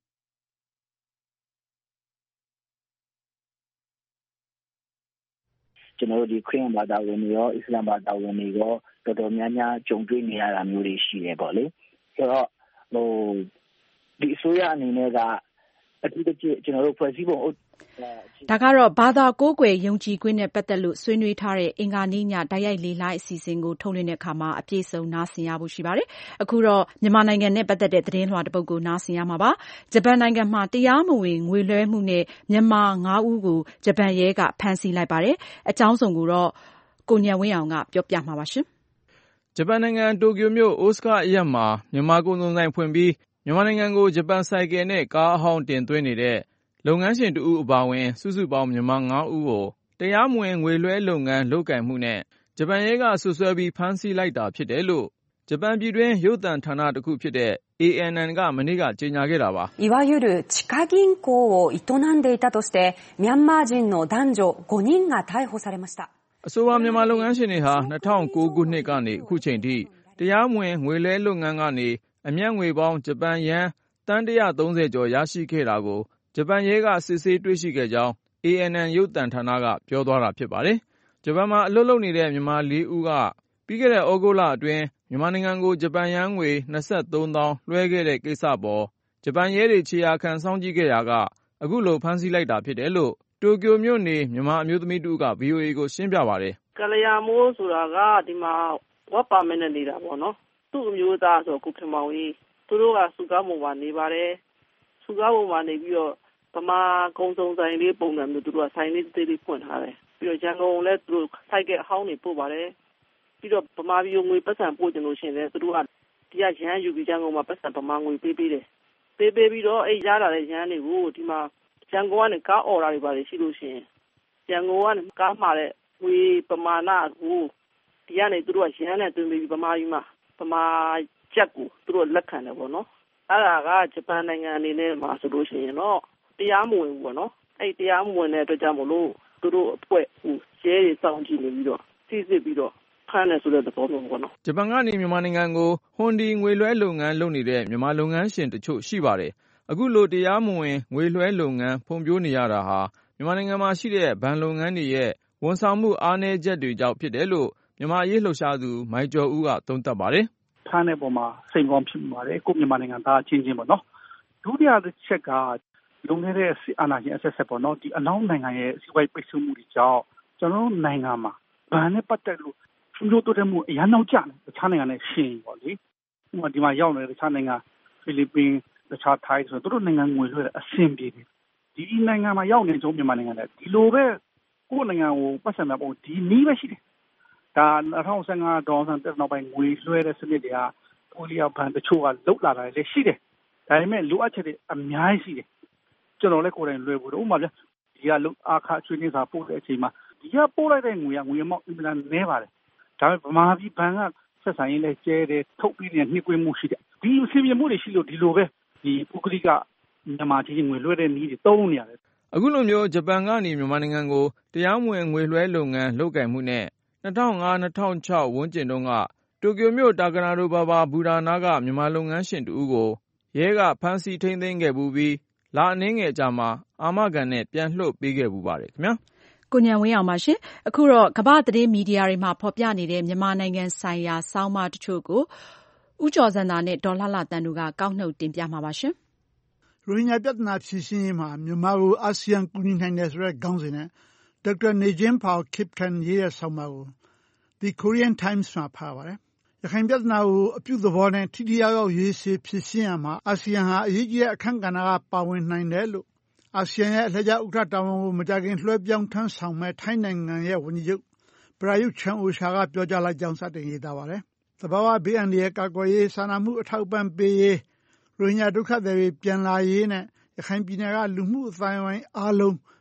ကျွန်တော်တို့ဒီခရစ်ယာန်ဘာသာဝင်တွေရောအစ္စလာမ်ဘာသာဝင်တွေရောတော်တော်များများကြုံတွေ့နေရတာမျိုးတွေရှိတယ်ပေါ့လေဆိုတော့ဟိုဒီအစိုးရအနေနဲ့ကအထူးသဖြင့်ကျွန်တော်တို့ဖွဲ့စည်းပုံဒါကတော့ဘာသာကိုးကွယ်ယုံကြည်ခွင့်နဲ့ပတ်သက်လို့ဆွေးနွေးထားတဲ့အင်္ဂါနေ့ညတိုက်ရိုက်လေလိုင်းအစီအစဉ်ကိုထုတ်လွှင့်တဲ့အခါမှာအပြည့်စုံနားဆင်ရဖို့ရှိပါတယ်။အခုတော့မြန်မာနိုင်ငံနဲ့ပတ်သက်တဲ့သတင်းလွှာတစ်ပုဒ်ကိုနားဆင်ရမှာပါ။ဂျပန်နိုင်ငံမှာတရားမဝင်ငွေလွှဲမှုနဲ့မြန်မာငါးဦးကိုဂျပန်ရဲကဖမ်းဆီးလိုက်ပါတယ်။အကြောင်းစုံကိုတော့ကိုဉာဏ်ဝင်းအောင်ကပြောပြမှာပါရှင်။ဂျပန်နိုင်ငံတိုကျိုမြို့အိုစကာအရပ်မှာမြန်မာကုန်စုံဆိုင်ဖွင့်ပြီးမြန်မာနိုင်ငံကိုဂျပန်ဆိုင်ကယ်နဲ့ကားအဟောင်းတင်သွင်းနေတဲ့လုပ်ငန်းရှင်တဦးအပါအဝင်စုစုပေါင်းမြန်မာငါးဦးကိုတရားမဝင်ငွေလွှဲလုပ်ငန်းလုပ်ကိုင်မှုနဲ့ဂျပန်ရဲကဆွဆွဲပြီးဖမ်းဆီးလိုက်တာဖြစ်တယ်လို့ဂျပန်ပြည်တွင်းရုပ်သံဌာနတစ်ခုဖြစ်တဲ့ A N N ကမနေ့ကကြေညာခဲ့တာပါいわゆる地下銀行を営んでいたとしてミャンマー人の男女ごにんが逮捕されましたအဆိုပါမြန်မာလုပ်ငန်းရှင်တွေဟာ၂၀၀၉ခုနှစ်ကနေအခုချိန်ထိတရားမဝင်ငွေလွှဲလုပ်ငန်းကနေအမြတ်ငွေပေါင်းဂျပန်ယန်းတန်one hundred thirtyကျော်ရရှိခဲ့တာကိုဂျပန်ရဲကစစ်ဆေးတွေ့ရှိခဲ့ကြောင်း A N N ရုပ်သံဌာနကပြောသွားတာဖြစ်ပါတယ်။ဂျပန်မှာအလုပ်လုပ်နေတဲ့မြန်မာလေးဦးကပြီးခဲ့တဲ့ဩဂုတ်လအတွင်းမြန်မာနိုင်ငံကိုဂျပန်ယန်းငွေ၂၃သောင်းလွှဲခဲ့တဲ့ကိစ္စပေါ်ဂျပန်ရဲတွေခြေရာခံစောင့်ကြည့်ခဲ့ရာကအခုလိုဖမ်းဆီးလိုက်တာဖြစ်တယ်လို့တိုကျိုမြို့နေမြန်မာအမျိုးသမီးတူက V O A ကိုရှင်းပြပါတယ်။ကလျာမိုးဆိုတာကဒီမှာဝတ်ပါမနဲ့နေတာပေါ့နော်။သူ့အမျိုးသားဆိုကိုခင်မောင်ကြီးသူတို့ကစုကားပုံမှာနေပါတယ်။စုကားပုံမှာနေပြီးတော့ဗမာကုံစုံဆိုင်လေးပုံစံမျိုးသူတို့ကဆိုင်လေးသေးသေးဖွင့်ထားတယ်ပြီးတော့ရန်ကုန်လည်းသူတို့စိုက်ကအဟောင်းတွေပို့ပါတယ်ပြီးတော့ဗမာပြည်ငွေပတ်စံပို့ကြလို့ရှိရင်လည်းသူတို့ကဒီကရန်ယူပြီးရန်ကုန်မှာပတ်စံဗမာငွေပေးပေးတယ်ပေးပေးပြီးတော့အဲ့ရလာတဲ့ရန်တွေကိုဒီမှာရန်ကုန်ကနေကားအော်ဒါတွေပါတယ်ရှိလို့ရှိရင်ရန်ကုန်ကနေကားမှာတဲ့ငွေပမာဏကိုဒီကနေသူတို့ကရန်နဲ့တွင်ပြီးဗမာပြည်မှာဗမာကျပ်ကိုသူတို့လက်ခံတယ်ပေါ့နော်အဲ့ဒါကဂျပန်နိုင်ငံအနေနဲ့မှာဆိုလို့ရှိရင်တော့တရားမဝင်ဘူးပေါ့နော်အဲ့တရားမဝင်တဲ့အတွက်ကြောင့်မလို့သူတို့အဖွဲ့ဟိုရဲတွေစောင့်ကြည့်နေပြီးတော့စစ်စစ်ပြီးတော့ဖမ်းတယ်ဆိုတဲ့သဘောမျိုးပေါ့နော်ဂျပန်ကနေမြန်မာနိုင်ငံကိုဟွန်ဒီငွေလွှဲလုပ်ငန်းလုပ်နေတဲ့မြန်မာလုပ်ငန်းရှင်တချို့ရှိပါတယ်အခုလိုတရားမဝင်ငွေလွှဲလုပ်ငန်းဖွံ့ဖြိုးနေရတာဟာမြန်မာနိုင်ငံမှာရှိတဲ့ဘဏ်လုပ်ငန်းတွေရဲ့ဝန်ဆောင်မှုအားနည်းချက်တွေကြောင့်ဖြစ်တယ်လို့မြန်မာရေးလှုပ်ရှားသူမိုင်ကျော်ဦးကသုံးသပ်ပါတယ်ဖမ်းတဲ့ပုံမှာစိန်ကောင်းဖြစ်ပါတယ်ကိုမြန်မာနိုင်ငံသားချင်းချင်းပေါ့နော်ဒုတိယတစ်ချက်ကလွန်ခဲ့တဲ့အာဏာရှင်အဆက်ဆက်ပေါ့နော်ဒီအနောက်နိုင်ငံရဲ့စီးပွားရေးပိတ်ဆို့မှုတွေကြောင့်ကျွန်တော်တို့နိုင်ငံမှာဗန်နဲ့ပတ်သက်လို့ဖွံ့ဖြိုးတိုးတက်မှုအများနောက်ကျတယ်တခြားနိုင်ငံနဲ့ရှင်ပေါ့လေဥပမာဒီမှာရောက်နေတဲ့တခြားနိုင်ငံဖိလစ်ပင်းတခြားထိုင်းဆိုတော့တို့နိုင်ငံငွေလွှဲတဲ့အဆင်ပြေတယ်ဒီနိုင်ငံမှာရောက်နေကြမြန်မာနိုင်ငံနဲ့ဒီလိုပဲကိုယ့်နိုင်ငံကိုပတ်စံများပေါ့ဒီနည်းပဲရှိတယ်ဒါ၂၀၁၅ဒေါ်ဆန်တက်နောက်ပိုင်းငွေလွှဲတဲ့စနစ်တွေကပိုလီယာဘန်တချို့ကလုတ်လာတာလည်းရှိတယ်ဒါပေမဲ့လိုအပ်ချက်တွေအများကြီးရှိတယ်ကျွန်တော်လည်းကိုယ်တိုင်လွှဲဖို့တော့ဥပမာဗျဒီကလုအခါချွေးနေစာပို့တဲ့အချိန်မှာဒီကပို့လိုက်တဲ့ငွေကငွေအမောက်အင်မတန်နည်းပါတယ်ဒါပေမဲ့ဗမာပြည်ဘဏ်ကဆက်ဆံရေးလည်းကျဲတယ်ထုတ်ပြီးနေနှိကွေးမှုရှိတယ်ဒီအစီအစဉ်မှုတွေရှိလို့ဒီလိုပဲဒီပုဂ္ဂလိကမြန်မာချင်းငွေလွှဲတဲ့နည်းတွေသုံးနေရတယ်အခုလိုမျိုးဂျပန်ကနေမြန်မာနိုင်ငံကိုတရားမဝင်ငွေလွှဲလုပ်ငန်းလုပ်ကိုင်မှုနဲ့၂၀၀၅ ၂၀၀၆ဝန်းကျင်တုန်းကတိုကျိုမြို့တာကာနာဒိုဘာဘာဘူဒါနာကမြန်မာလုပ်ငန်းရှင်တဦးကိုရဲကဖမ်းဆီးထိန်းသိမ်းခဲ့ပြီးလအနည်းငယ်ကြာမှာအာမခံနဲ့ပြန်လွှတ်ပေးခဲ့ပူပါတယ်ခင်ဗျာကိုဉာဏ်ဝင်းအောင်ပါရှင်အခုတော့ကမ္ဘာသတင်းမီဒီယာတွေမှာဖော်ပြနေတဲ့မြန်မာနိုင်ငံဆိုင်ရာဆောင်းပါးတချို့ကိုဦးကျော်စံသာနဲ့ဒေါ်လှလှတန်းတို့ကကောက်နှုတ်တင်ပြမှာပါရှင်ရိုဟင်ဂျာပြဿနာဖြေရှင်းရေးမှာမြန်မာကိုအာဆီယံကူညီနိုင်တယ်ဆိုတဲ့ခေါင်းစဉ်နဲ့ဒေါက်တာနေဂျင်းဖောင်ခစ်ကန်ရေးတဲ့ဆောင်းပါးကို The Korean Times မှာဖတ်ပါတယ်ရခိုင်ပြဿနာကိုအပြုသဘောနဲ့ထိထိရောက်ရောက်ရေးရှင်းဖြေရှင်းရမှာအာဆီယံဟာအရေးကြီးတဲ့အခန်းကဏ္ဍကပါဝင်နိုင်တယ်လို့အာဆီယံရဲ့အလှည့်ကျဥက္ကဋ္ဌတာဝန်ကိုမကြာခင်လွှဲပြောင်းထမ်းဆောင်မဲ့ထိုင်းနိုင်ငံရဲ့ဝန်ကြီးချုပ်ပရာယုတ်ချန်အိုရှာကပြောကြားလိုက်ကြောင်းစတင်ရေးသားပါတယ်။သဘာဝဘေးအန္တရာယ်ကာကွယ်ရေးစာနာမှုအထောက်အပံ့ပေးရေးရိုဟင်ဂျာဒုက္ခသည်တွေပြန်လာရေးနဲ့ရခိုင်ပြည်နယ်ကလူမှုအသိုင်းအဝိုင်းအားလုံး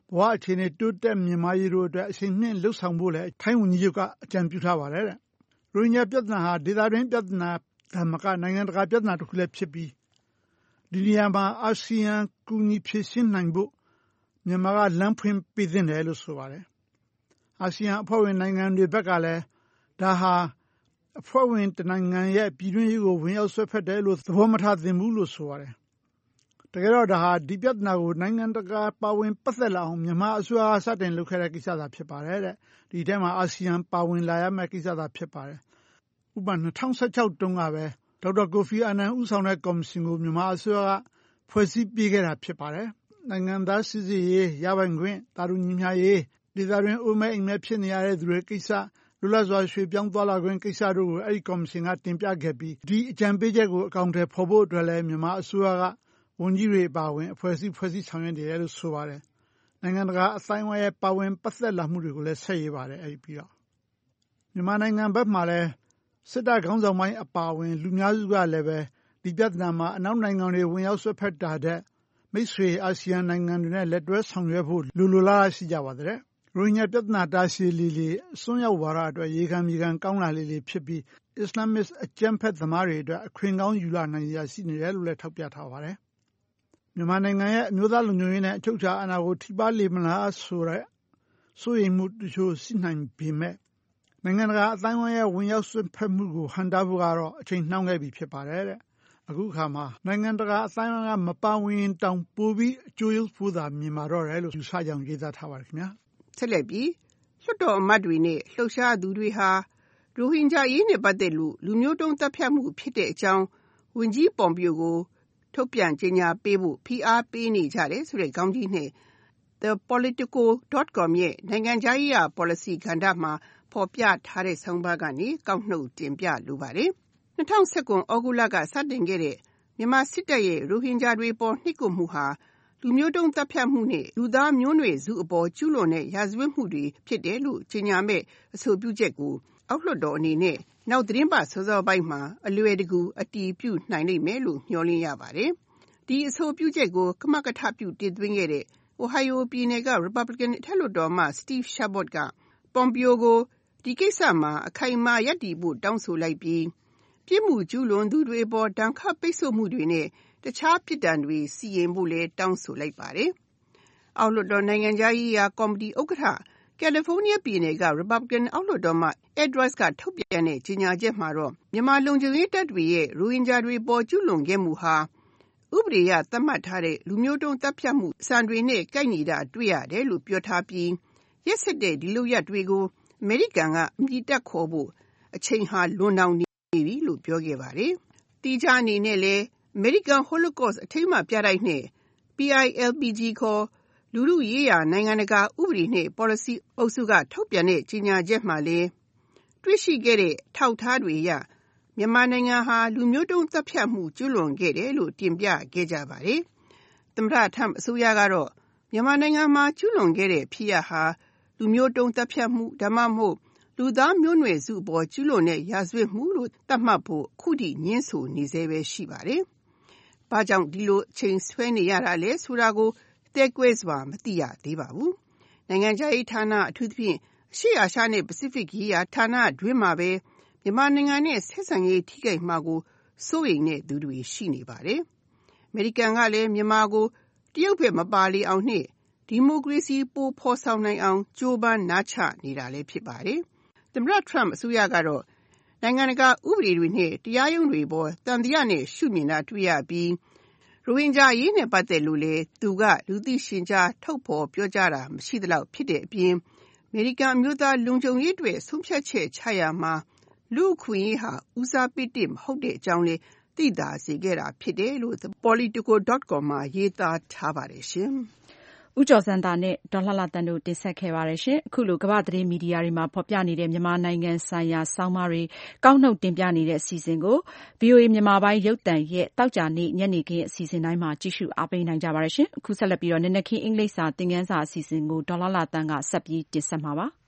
ဘဝအခြေအနေတိုးတက်မြင့်မားရေးတို့အတွက်အချိန်မြင့်လှုပ်ဆောင်ဖို့လည်းထိုင်းဝန်ကြီးချုပ်ကအကြံပြုထားပါတယ်တဲ့။ရိုဟင်ဂျာပြဿနာဟာဒေသတွင်းပြဿနာဒါမှမကနိုင်ငံတကာပြဿနာတစ်ခုလည်းဖြစ်ပြီးဒီနေရာမှာအာဆီယံကူညီဖြေရှင်းနိုင်ဖို့မြန်မာကလမ်းဖွင့်ပေးသင့်တယ်လို့ဆိုပါတယ်။အာဆီယံအဖွဲ့ဝင်နိုင်ငံတွေဘက်ကလည်းဒါဟာအဖွဲ့ဝင်တနိုင်ငံရဲ့ပြည်တွင်းရေးကိုဝင်ရောက်ဆွဲဖက်တယ်လို့သဘောမထားသင့်ဘူးလို့ဆိုပါတယ်။တကယ်တော့ဒါဟာဒီပြဿနာကိုနိုင်ငံတကာပါဝင်ပတ်သက်လာအောင်မြန်မာအစိုးရစတင်လုပ်ခဲ့တဲ့ကိစ္စသာဖြစ်ပါတယ်တဲ့။ဒီထဲမှာအာဆီယံပါဝင်လာရမယ့်ကိစ္စသာဖြစ်ပါတယ်။ဥပမာ၂၀၁၆တုန်းကပဲဒေါက်တာကိုဖီအာနန်ဦးဆောင်တဲ့ကော်မရှင်ကိုမြန်မာအစိုးရကဖွဲ့စည်းပေးခဲ့တာဖြစ်ပါတယ်။နိုင်ငံသားစစ်စစ်ရေးရပိုင်ခွင့်တာလူညီမျှရေးဒေသတွင်းအိုးမဲအိမ်မဲဖြစ်နေရတဲ့သူတွေကိစ္စလူလတ်စွာရွှေ့ပြောင်းသွားလာခွင့်ကိစ္စတို့ကိုအဲ့ဒီကော်မရှင်ကတင်ပြခဲ့ပြီးဒီအကြံပေးချက်ကိုအကောင့်ထဲပေါ်ဖို့အတွက်လည်းမြန်မာအစိုးရကဝန်ကြီးတွေပါဝင်အဖွဲ့အစည်းဖွဲ့စည်းဆောင်ရွက်နေတယ်လို့ဆိုပါတယ်။နိုင်ငံတကာအတိုင်းအဝိုင်းရဲ့ပါဝင်ပတ်သက်လာမှုတွေကိုလည်းဆက်ရေးပါတယ်အဲ့ဒီပြီးတော့မြန်မာနိုင်ငံဘက်မှာလည်းစစ်တပ်ခေါင်းဆောင်ပိုင်းအပါဝင်လူများစုကလည်းပဲဒီပြဿနာမှာအနောက်နိုင်ငံတွေဝင်ရောက်ဆွတ်ဖက်တာတဲ့မိတ်ဆွေအာဆီယံနိုင်ငံတွေနဲ့လက်တွဲဆောင်ရွက်ဖို့လူလိုလားရှိကြပါတဲ့။ရိုဟင်ဂျာပြဿနာတာရှည်လီလီအစွန်းရောက်ဝါဒအတွက်ရေခံမြေခံကောင်းလာလေလေဖြစ်ပြီးအစ္စလာမစ်အကြမ်းဖက်သမားတွေအတွက်အခွင့်ကောင်းယူလာနိုင်ရရှိနေတယ်လို့လည်းထောက်ပြထားပါတယ်။မြန်မာနိုင်ငံရဲ့အမျိုးသားလူမျိုးရေးနဲ့အချုပ်အခြာအာဏာကိုထိပါလေမလားဆိုတဲ့စိုးရိမ်မှုတချို့ရှိနိုင်ပေမဲ့နိုင်ငံတကာအတိုင်းအဝိုင်းရဲ့ဝင်ရောက်ဆွတ်ဖက်မှုကိုဟန်တာဖို့ကတော့အချိန်နှောင်းခဲ့ပြီဖြစ်ပါတယ်တဲ့။အခုခါမှာနိုင်ငံတကာအတိုင်းအဝိုင်းကမပါဝင်တောင်ပိုပြီးအကျိုးရုပ်ဖို့သာမြင်ပါတော့တယ်လို့ယူဆကြောင်ရေးသားထားပါတယ်ခင်ဗျာ။ဆက်လက်ပြီးလွှတ်တော်အမတ်တွေနဲ့လှုပ်ရှားသူတွေဟာရိုဟင်ဂျာရေးနဲ့ပတ်သက်လို့လူမျိုးတုံးတပ်ဖြတ်မှုဖြစ်တဲ့အကြောင်းဝန်ကြီးပွန်ပီယိုကိုထုတ်ပြန်ကြေညာပေးဖို့ဖိအားပေးနေကြတယ်ဆိုတဲ့ခေါင်းကြီးနဲ့ the politico dot com ရဲ့နိုင်ငံခြားရေးရာ policy ကဏ္ဍမှာဖော်ပြထားတဲ့ဆောင်းပါးကနေကောက်နှုတ်တင်ပြလိုပါတယ်။၂၀၁၉ဩဂုတ်လကစတင်ခဲ့တဲ့မြန်မာစစ်တပ်ရဲ့ရိုဟင်ဂျာတွေပေါ်နှိပ်ကွပ်မှုဟာလူမျိုးတုံးတပ်ဖြတ်မှုနဲ့လူသားမျိုးနွယ်စုအပေါ်ကျူးလွန်တဲ့ရာဇဝတ်မှုတွေဖြစ်တယ်လို့ကြေညာမဲ့အဆိုပြုချက်ကိုအောက်လွှတ်တော်အနေနဲ့နောက်သတင်းပတ်စောစောပိုင်းမှာအလွယ်တကူအတည်ပြုနိုင်လိမ့်မယ်လို့မျှော်လင့်ရပါတယ်။ဒီအဆိုပြုချက်ကိုကမကထပြုတင်သွင်းခဲ့တဲ့ Ohio ပြည်နယ်က Republican အထက်လွှတ်တော်မှ Steve Chabot က Pompeo ကိုဒီကိစ္စမှာအခိုင်အမာရပ်တည်ဖို့တောင်းဆိုလိုက်ပြီးပြစ်မှုကျူးလွန်သူတွေပေါ်ဒဏ်ခတ်ပိတ်ဆို့မှုတွေနဲ့တခြားပြစ်ဒဏ်တွေစီရင်ဖို့လည်းတောင်းဆိုလိုက်ပါတယ်။အောက်လွှတ်တော်နိုင်ငံခြားရေးရာကော်မတီဥက္ကဋ္ဌကယ်လီဖိုးနီးယားပြည်နယ်က Republican အောက်လွှတ်တော်မှ Ed Royce ကထုတ်ပြန်တဲ့ကြေညာချက်မှာတော့မြန်မာလုံခြုံရေးတပ်တွေရဲ့ရိုဟင်ဂျာတွေပေါ်ကျူးလွန်ခဲ့မှုဟာဥပဒေအရသတ်မှတ်ထားတဲ့လူမျိုးတုံးတပ်ဖြတ်မှုစံတွေနဲ့ကိုက်ညီတာတွေ့ရတယ်လို့ပြောထားပြီးရက်စက်တဲ့ဒီလုပ်ရပ်တွေကိုအမေရိကန်ကအမြစ်တက်ခေါ်ဖို့အချိန်ဟာလွန်တောင်နေပြီလို့ပြောခဲ့ပါတယ်။တိကျအနေနဲ့လည်း American Holocaust အထိမ်းအမှတ်ပြတိုက်နဲ့ P I L P G ခေါ်လူထုရေးရာနိုင်ငံတကာဥပဒေနဲ့ policy အုပ်စုကထုတ်ပြန်တဲ့ကြေညာချက်မှာလည်းတွေ့ရှိခဲ့တဲ့ထောက်ထားတွေအရမြန်မာနိုင်ငံဟာလူမျိုးတုံးတပ်ဖြတ်မှုကျူးလွန်ခဲ့တယ်လို့တင်ပြခဲ့ကြပါတယ်။သမ္မတထရမ့်အစိုးရကတော့မြန်မာနိုင်ငံမှာကျူးလွန်ခဲ့တဲ့ဖြစ်ရပ်ဟာလူမျိုးတုံးတပ်ဖြတ်မှုဒါမှမဟုတ်လူသားမျိုးနွယ်စုအပေါ်ကျူးလွန်တဲ့ရာဇဝတ်မှုလို့သတ်မှတ်ဖို့အခုထိညှင်းဆိုနေသေးပဲရှိပါတယ်။ဘာကြောင့်ဒီလိုအချိန်ဆွဲနေရတာလဲဆိုတာကိုသဲကွဲစွာမသိရသေးပါဘူး။နိုင်ငံခြားရေးဌာနအထူးသဖြင့်အရှေ့အာရှနဲ့ပစိဖိတ်ရေးရာဌာနအတွင်းမှာပဲမြန်မာနိုင်ငံနဲ့ဆက်ဆံရေးထိခိုက်မှာကိုစိုးရိမ်တဲ့သူတွေရှိနေပါတယ်။အမေရိကန်ကလည်းမြန်မာကိုတရုတ်ဘက်မပါလေအောင်နဲ့ဒီမိုကရေစီပိုဖော်ဆောင်နိုင်အောင်ကြိုးပမ်းနားချနေတာလည်းဖြစ်ပါတယ်။သမ္မတထရမ့်အစိုးရကတော့နိုင်ငံတကာဥပဒေတွေနဲ့တရားရုံးတွေပေါ်တန်တရားနဲ့ရှုမြင်တာတွေ့ရပြီးရိုဟင်ဂျာရေးနဲ့ပတ်သက်လို့လေသူကလူသိရှင်ကြားထုတ်ဖော်ပြောကြားတာမရှိသလောက်ဖြစ်တဲ့အပြင်အမေရိကန်အမျိုးသားလုံခြုံရေးအတွက်ဆုံးဖြတ်ချက်ချရမှာလူ့အခွင့်အရေးဟာဦးစားပေးတဲ့မဟုတ်တဲ့အကြောင်းလေးသိသာစေခဲ့တာဖြစ်တယ်လို့ the politico dot com မှာရေးသားထားပါတယ်ရှင်။ဦးကျော်စံသာနဲ့ဒေါ်လှလှသန်းတို့တင်ဆက်ခဲ့ပါတယ်ရှင်။အခုလိုကမ္ဘာသတင်းမီဒီယာတွေမှာဖော်ပြနေတဲ့မြန်မာနိုင်ငံဆိုင်ရာဆောင်းပါးတွေကောက်နှုတ်တင်ပြနေတဲ့အစီအစဉ်ကို ဗွီအိုအေ မြန်မာပိုင်းရုပ်သံရဲ့သောကြာနေ့ညနေခင်းအစီအစဉ်တိုင်းမှာကြည့်ရှုအားပေးနိုင်ကြပါတယ်ရှင်။အခုဆက်လက်ပြီးတော့နနက်ခင်းအင်္ဂလိပ်စာသင်ခန်းစာအစီအစဉ်ကိုဒေါ်လှလှသန်းကဆက်ပြီးတင်ဆက်မှာပါ။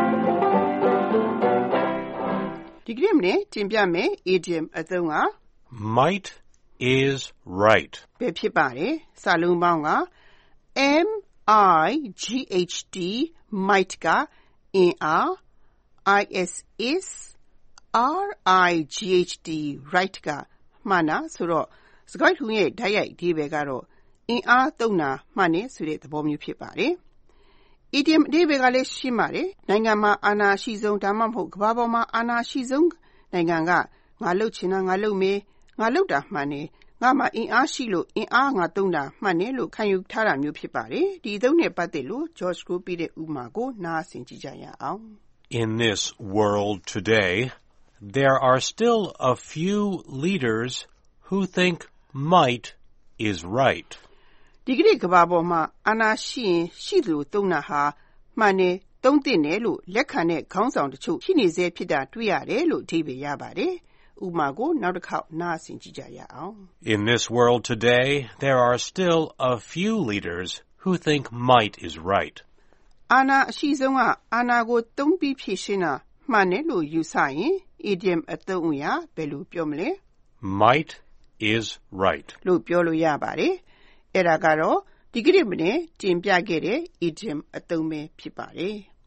ဒီကနေ့မနေ့တင်ပြမယ် idiom အသုံးက Might is right. ပဲဖြစ်ပါတယ်။စာလုံးပေါင်းက M I G H T might ကအင်အား I S is R I G H T right ကမှန်တာဆိုတော့စကားထုံးရဲ့ဓာတ်ရိုက်အဓိပ္ပာယ်ကတော့အင်အားသုံးတာမှန်တယ်ဆိုတဲ့သဘောမျိုးဖြစ်ပါတယ်။ Idiom အဓိပ္ပာယ်ကလည်းရှင်းပါတယ်။နိုင်ငံမှာအာဏာရှိဆုံးဒါမှမဟုတ်ကမ္ဘာပေါ်မှာအာဏာရှိဆုံးနိုင်ငံကငါလုပ်ချင်တာငါလုပ်မယ်ငါလုပ်တာမှန်တယ်ငါမှာအင်အားရှိလို့အင်အားငါသုံးတာမှန်တယ်လို့ခံယူထားတာမျိုးဖြစ်ပါတယ်။ဒီအသုံးနဲ့ပတ်သက်လို့ George ကိုပြတဲ့ဥပမာကိုနားဆင်ကြည့်ကြရအောင်။ In this world today, there are still a few leaders who think might is right. ဒီကနေ့ကမ္ဘာပေါ်မှာအာဏာရှိရင်ရှိသလိုသုံးတာဟာမှန်တယ်သုံးသင့်တယ်လို့လက်ခံတဲ့ခေါင်းဆောင်တချို့ရှိနေစေဖြစ်တာတွေ့ရတယ်လို့အဓိပ္ပာယ်ရပါတယ်။ဥပမာကိုနောက်တစ်ခေါက်နားဆင်ကြည့်ကြရအောင်။ In this world today, there are still a few leaders who think might is right. အာဏာအရှိဆုံးကအာဏာကိုသုံးပြီးဖြည့်ရှင်းတာမှန်တယ်လို့ယူဆရင် idiom အသုံးအရာဘယ်လိုပြောမလဲ Might is right. လို့ပြောလို့ရပါတယ်။အဲ့ဒါကတော့ဒီကနေ့မနေ့တင်ပြခဲ့တဲ့ idiom အသုံးပဲဖြစ်ပါတယ်။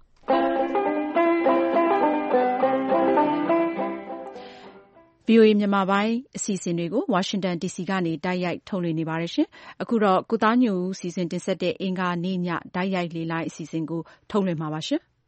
V O A မြန်မာပိုင်းအစီအစဉ်တွေကို Washington D C ကနေတိုက်ရိုက်ထုတ်လွှင့်နေပါတယ်ရှင်။အခုတော့ကိုသားညိုဦးစီစဉ်တင်ဆက်တဲ့အင်္ဂါနေ့ညတိုက်ရိုက်လေလိုင်းအစီအစဉ်ကိုထုတ်လွှင့်မှာပါရှင်။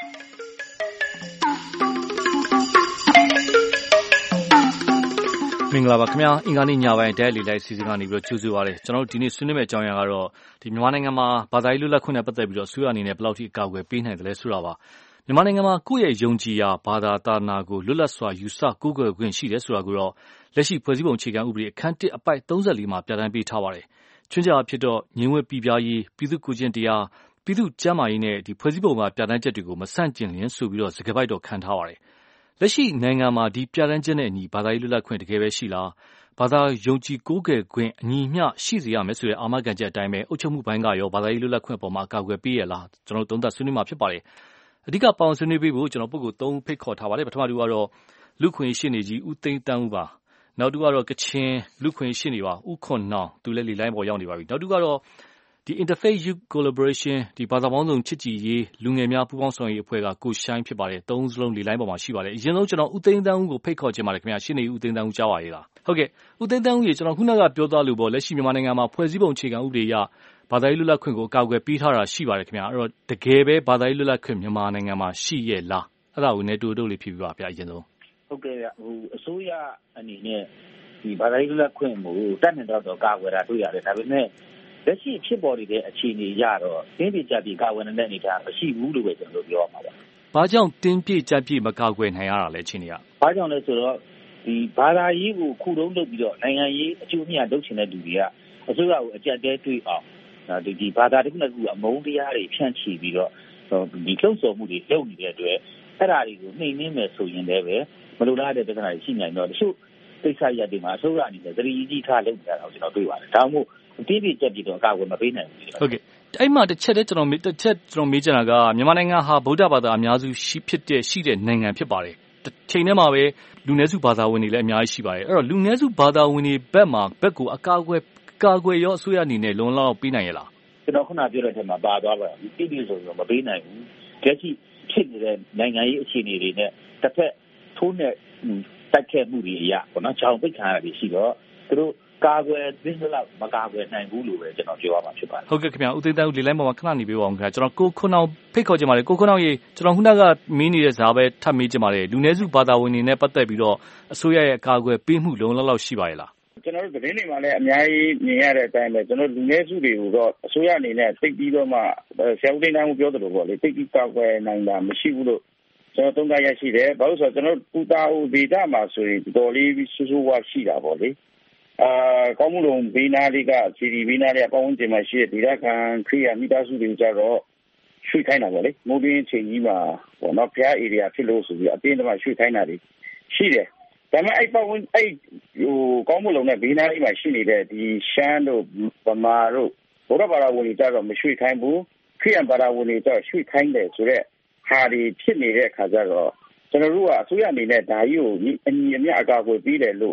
မင်္ဂလာပါခင်ဗျာအင်္ဂါနေ့ညပိုင်းတိုက်လေလိုက်စီစဉ်ကနေပြီးတော့ကြိုဆိုပါရစေကျွန်တော်တို့ဒီနေ့ဆွေးနွေးမယ့်အကြောင်းအရာကတော့ဒီမြန်မာနိုင်ငံမှာဘာသာရေးလွတ်လပ်ခွင့်နဲ့ပတ်သက်ပြီးတော့အစိုးရအနေနဲ့ဘယ်လောက်ထိအကာအကွယ်ပေးနိုင်တယ်လဲဆိုတာပါမြန်မာနိုင်ငံမှာကိုယ့်ရဲ့ယုံကြည်ရာဘာသာသာနာကိုလွတ်လပ်စွာယူဆကိုးကွယ်ခွင့်ရှိတယ်ဆိုတာကိုတော့လက်ရှိဖွဲ့စည်းပုံအခြေခံဥပဒေအခန်းတစ်အပိုဒ်သုံးဆယ်လေးမှာပြဋ္ဌာန်းပေးထားပါတယ်ချွင်းချက်အဖြစ်တော့ငြိမ်ဝှက်ပြည်ပြားရေးပြည်သူ့ကိုကျင့်တရားပြည်သူ့ကျန်းမာရေးနဲ့ဒီဖွဲ့စည်းပုံကပြဋ္ဌာန်းချက်တွေကိုမဆန့်ကျင်လျင်ဆိုပြီးတော့စကားပိုက်တော့ခံထားပါတယ်လက်ရှိနိုင်ငံမှာဒီပြဋ္ဌာန်းချက်နဲ့အညီဘာသာရေးလွတ်လပ်ခွင့်တကယ်ပဲရှိလားဘာသာယုံကြည်ကိုးကွယ်ခွင့်အညီမျှရှိစေရမယ်ဆိုတဲ့အာမခံချက်အတိုင်းပဲအုပ်ချုပ်မှုပိုင်းကရောဘာသာရေးလွတ်လပ်ခွင့်ပေါ်မှာအကာအကွယ်ပေးရလားကျွန်တော်တို့သုံးသပ်ဆွေးနွေးမှာဖြစ်ပါတယ်အဓိကပေါင်းဆွေးနွေးပေးဖို့ကျွန်တော်ပုဂ္ဂိုလ်သုံးဖိတ်ခေါ်ထားပါတယ်ပထမတူကတော့လူခွင့်ရှိနေကြီးဦးသိန်းတန်းဦးပါနောက်တူကတော့ကချင်လူခွင့်ရှိနေပါဦးခွန်နောင်သူလည်းလေလိုင်းပေါ်ရောက်နေပါပြီနောက်တူကတော့ဒီ Interfaith Youth Collaboration ဒီဘာသာပေါင်းစုံချစ်ကြည်ရေးလူငယ်များပူးပေါင်းဆောင်ရွက်ရေးအဖွဲ့ကကိုရှိုင်းဖြစ်ပါတယ်သုံးစလုံးလေလိုင်းပေါ်မှာရှိပါတယ်အရင်ဆုံးကျွန်တော်ဦးသိန်းတန်းဦးကိုဖိတ်ခေါ်ချင်ပါတယ်ခင်ဗျာရှင်းနေဦးသိန်းတန်းဦးကြားပါရဲ့လားဟုတ်ကဲ့ဦးသိန်းတန်းဦးရေကျွန်တော်ခုနကပြောသားလို့ပေါ့လက်ရှိမြန်မာနိုင်ငံမှာဖွဲ့စည်းပုံအခြေခံဥပဒေအရဘာသာရေးလွတ်လပ်ခွင့်ကိုအကာအကွယ်ပေးထားတာရှိပါတယ်ခင်ဗျာအဲ့တော့တကယ်ပဲဘာသာရေးလွတ်လပ်ခွင့်မြန်မာနိုင်ငံမှာရှိရဲ့လားအဲ့ဒါကိုလည်းတူတူလေးဖြစ်ပြပါဗျာအရင်ဆုံးဟုတ်ကဲ့ဟိုအစိုးရအနေနဲ့ဒီဘာသာရေးလွတ်လပ်ခွင့်ကိုတတ်နိုင်တော့တော့ကာကွယ်တာတွေ့ရတယ်ဒါပေမဲ့လက်ရှိဖြစ်ပေါ်နေတဲ့အခြေအနေရတော့တင်းပြကြပြကာကွယ်နေတဲ့အနေအထားမရှိဘူးလို့ပဲကျွန်တော်တို့ပြောရမှာပါ။ဘာကြောင့်တင်းပြကြပြမကာကွယ်နိုင်ရတာလဲအခြေအနေက။ဘာကြောင့်လဲဆိုတော့ဒီဘာသာရေးကိုခုတုံးလုပ်ပြီးတော့နိုင်ငံရေးအကျိုးအမြတ်လုပ်ချင်တဲ့လူတွေကအစိုးရကိုအကြက်တဲတွေ့အောင်ဒီဒီဘာသာတစ်ခုနဲ့ခုအမုန်းတရားတွေဖြန့်ချီပြီးတော့ဒီလှုပ်ဆော်မှုတွေလုပ်နေတဲ့အတွက်အဲ့ဒါတွေကိုနှိမ်နှင်းမယ်ဆိုရင်လည်းပဲမလိုလားတဲ့ပြဿနာတွေရှိနိုင်တော့တချို့ကိစ္စရပ်တွေမှာအစိုးရအနေနဲ့သတိကြီးထားလုပ်နေတာကိုကျွန်တော်တွေ့ပါတယ်။ဒါမှမဟုတ်တိတိကျကျတော့အကာအကွယ်မပေးနိုင်ဘူးဟုတ်ကဲ့အဲ့မှာတစ်ချက်တည်းကျွန်တော်တစ်ချက်ကျွန်တော်မေးချင်တာကမြန်မာနိုင်ငံဟာဗုဒ္ဓဘာသာအများစုရှိဖြစ်တဲ့ရှိတဲ့နိုင်ငံဖြစ်ပါတယ်တစ်ချိန်တည်းမှာပဲလူနည်းစုဘာသာဝင်တွေလည်းအများကြီးရှိပါတယ်အဲ့တော့လူနည်းစုဘာသာဝင်တွေဘက်မှာဘက်ကိုအကာအကွယ်ကာကွယ်ရောအစိုးရအနေနဲ့လုံလောက်ပေးနိုင်ရလားကျွန်တော်ခုနပြောတဲ့အထက်မှာပါသွားပါပြီတိတိဆိုရင်မပေးနိုင်ဘူးကြက်ကြီးဖြစ်နေတဲ့နိုင်ငံရေးအခြေအနေတွေနဲ့တစ်ဖက်ထိုးနဲ့တိုက်ခတ်မှုတွေအရာပေါ့နော်ချောင်းပိတ်ခံရတာတွေရှိတော့သူတို့ကာကွယ်သင့်လောက်မကာကွယ်နိုင်ဘူးလို့ပဲကျွန်တော်ပြောရမှာဖြစ်ပါတယ်ဟုတ်ကဲ့ခင်ဗျာဦးသိန်းတန်းဦးလေလိုင်းပေါ်မှာခဏနေပေးပါအောင်ခင်ဗျာကျွန်တော်ကိုခွန်းအောင်ဖိတ်ခေါ်ချင်ပါတယ်ကိုခွန်းအောင်ရေကျွန်တော်ခုနကမင်းနေတဲ့ဇာပဲထပ်မေးချင်ပါတယ်လူနည်းစုဘာသာဝင်တွေနဲ့ပတ်သက်ပြီးတော့အစိုးရရဲ့အကာအကွယ်ပေးမှုလုံလောက်လောက်ရှိပါရဲ့လားကျွန်တော်တို့သတင်းတွေမှာလည်းအများကြီးမြင်ရတဲ့အတိုင်းပဲကျွန်တော်လူနည်းစုတွေကိုတော့အစိုးရအနေနဲ့သိပြီးတော့မှဆရာဦးသိန်းတန်းဦးပြောသလိုပေါ့လေသိပြီးကာကွယ်နိုင်တာမရှိဘူးလို့ကျွန်တော်သုံးသပ်ရရှိတယ်ဘာလို့ဆိုတော့ကျွန်တော်ပူတာဦးဒေတာမှာဆိုရင်တော်လေးဆူဆူဝါရှိတာပေါ့လေအာကောင်းမှုလုံးဘေးနာလေးကစီဒီဘေးနာလေးကပေါင်းကျင်မှာရှိတဲ့ဒီရခံခရိယာမိသားစုတွေကြတော့ရွှေ့ခိုင်းတာပေါ့လေမိုးပြင်းချိန်ကြီးမှာပေါ့နော်ဖျားဧရိယာဖြစ်လို့ဆိုပြီးအတင်းတမရွှေ့ခိုင်းတာတွေရှိတယ်ဒါပေမဲ့အဲ့ပေါင်းအဲ့ဟိုကောင်းမှုလုံးနဲ့ဘေးနာလေးမှာရှိနေတဲ့ဒီရှမ်းတို့ဗမာတို့ဘုရားဘာသာဝင်တွေကြတော့မရွှေ့ခိုင်းဘူးခရိယာဘာသာဝင်တွေကြတော့ရွှေ့ခိုင်းတယ်ဆိုတော့ဟာဒီဖြစ်နေတဲ့အခါကျတော့ကျွန်တော်တို့ကအစိုးရအနေနဲ့ဒါကြီးကိုအညီအမျှအကာအကွယ်ပေးတယ်လို့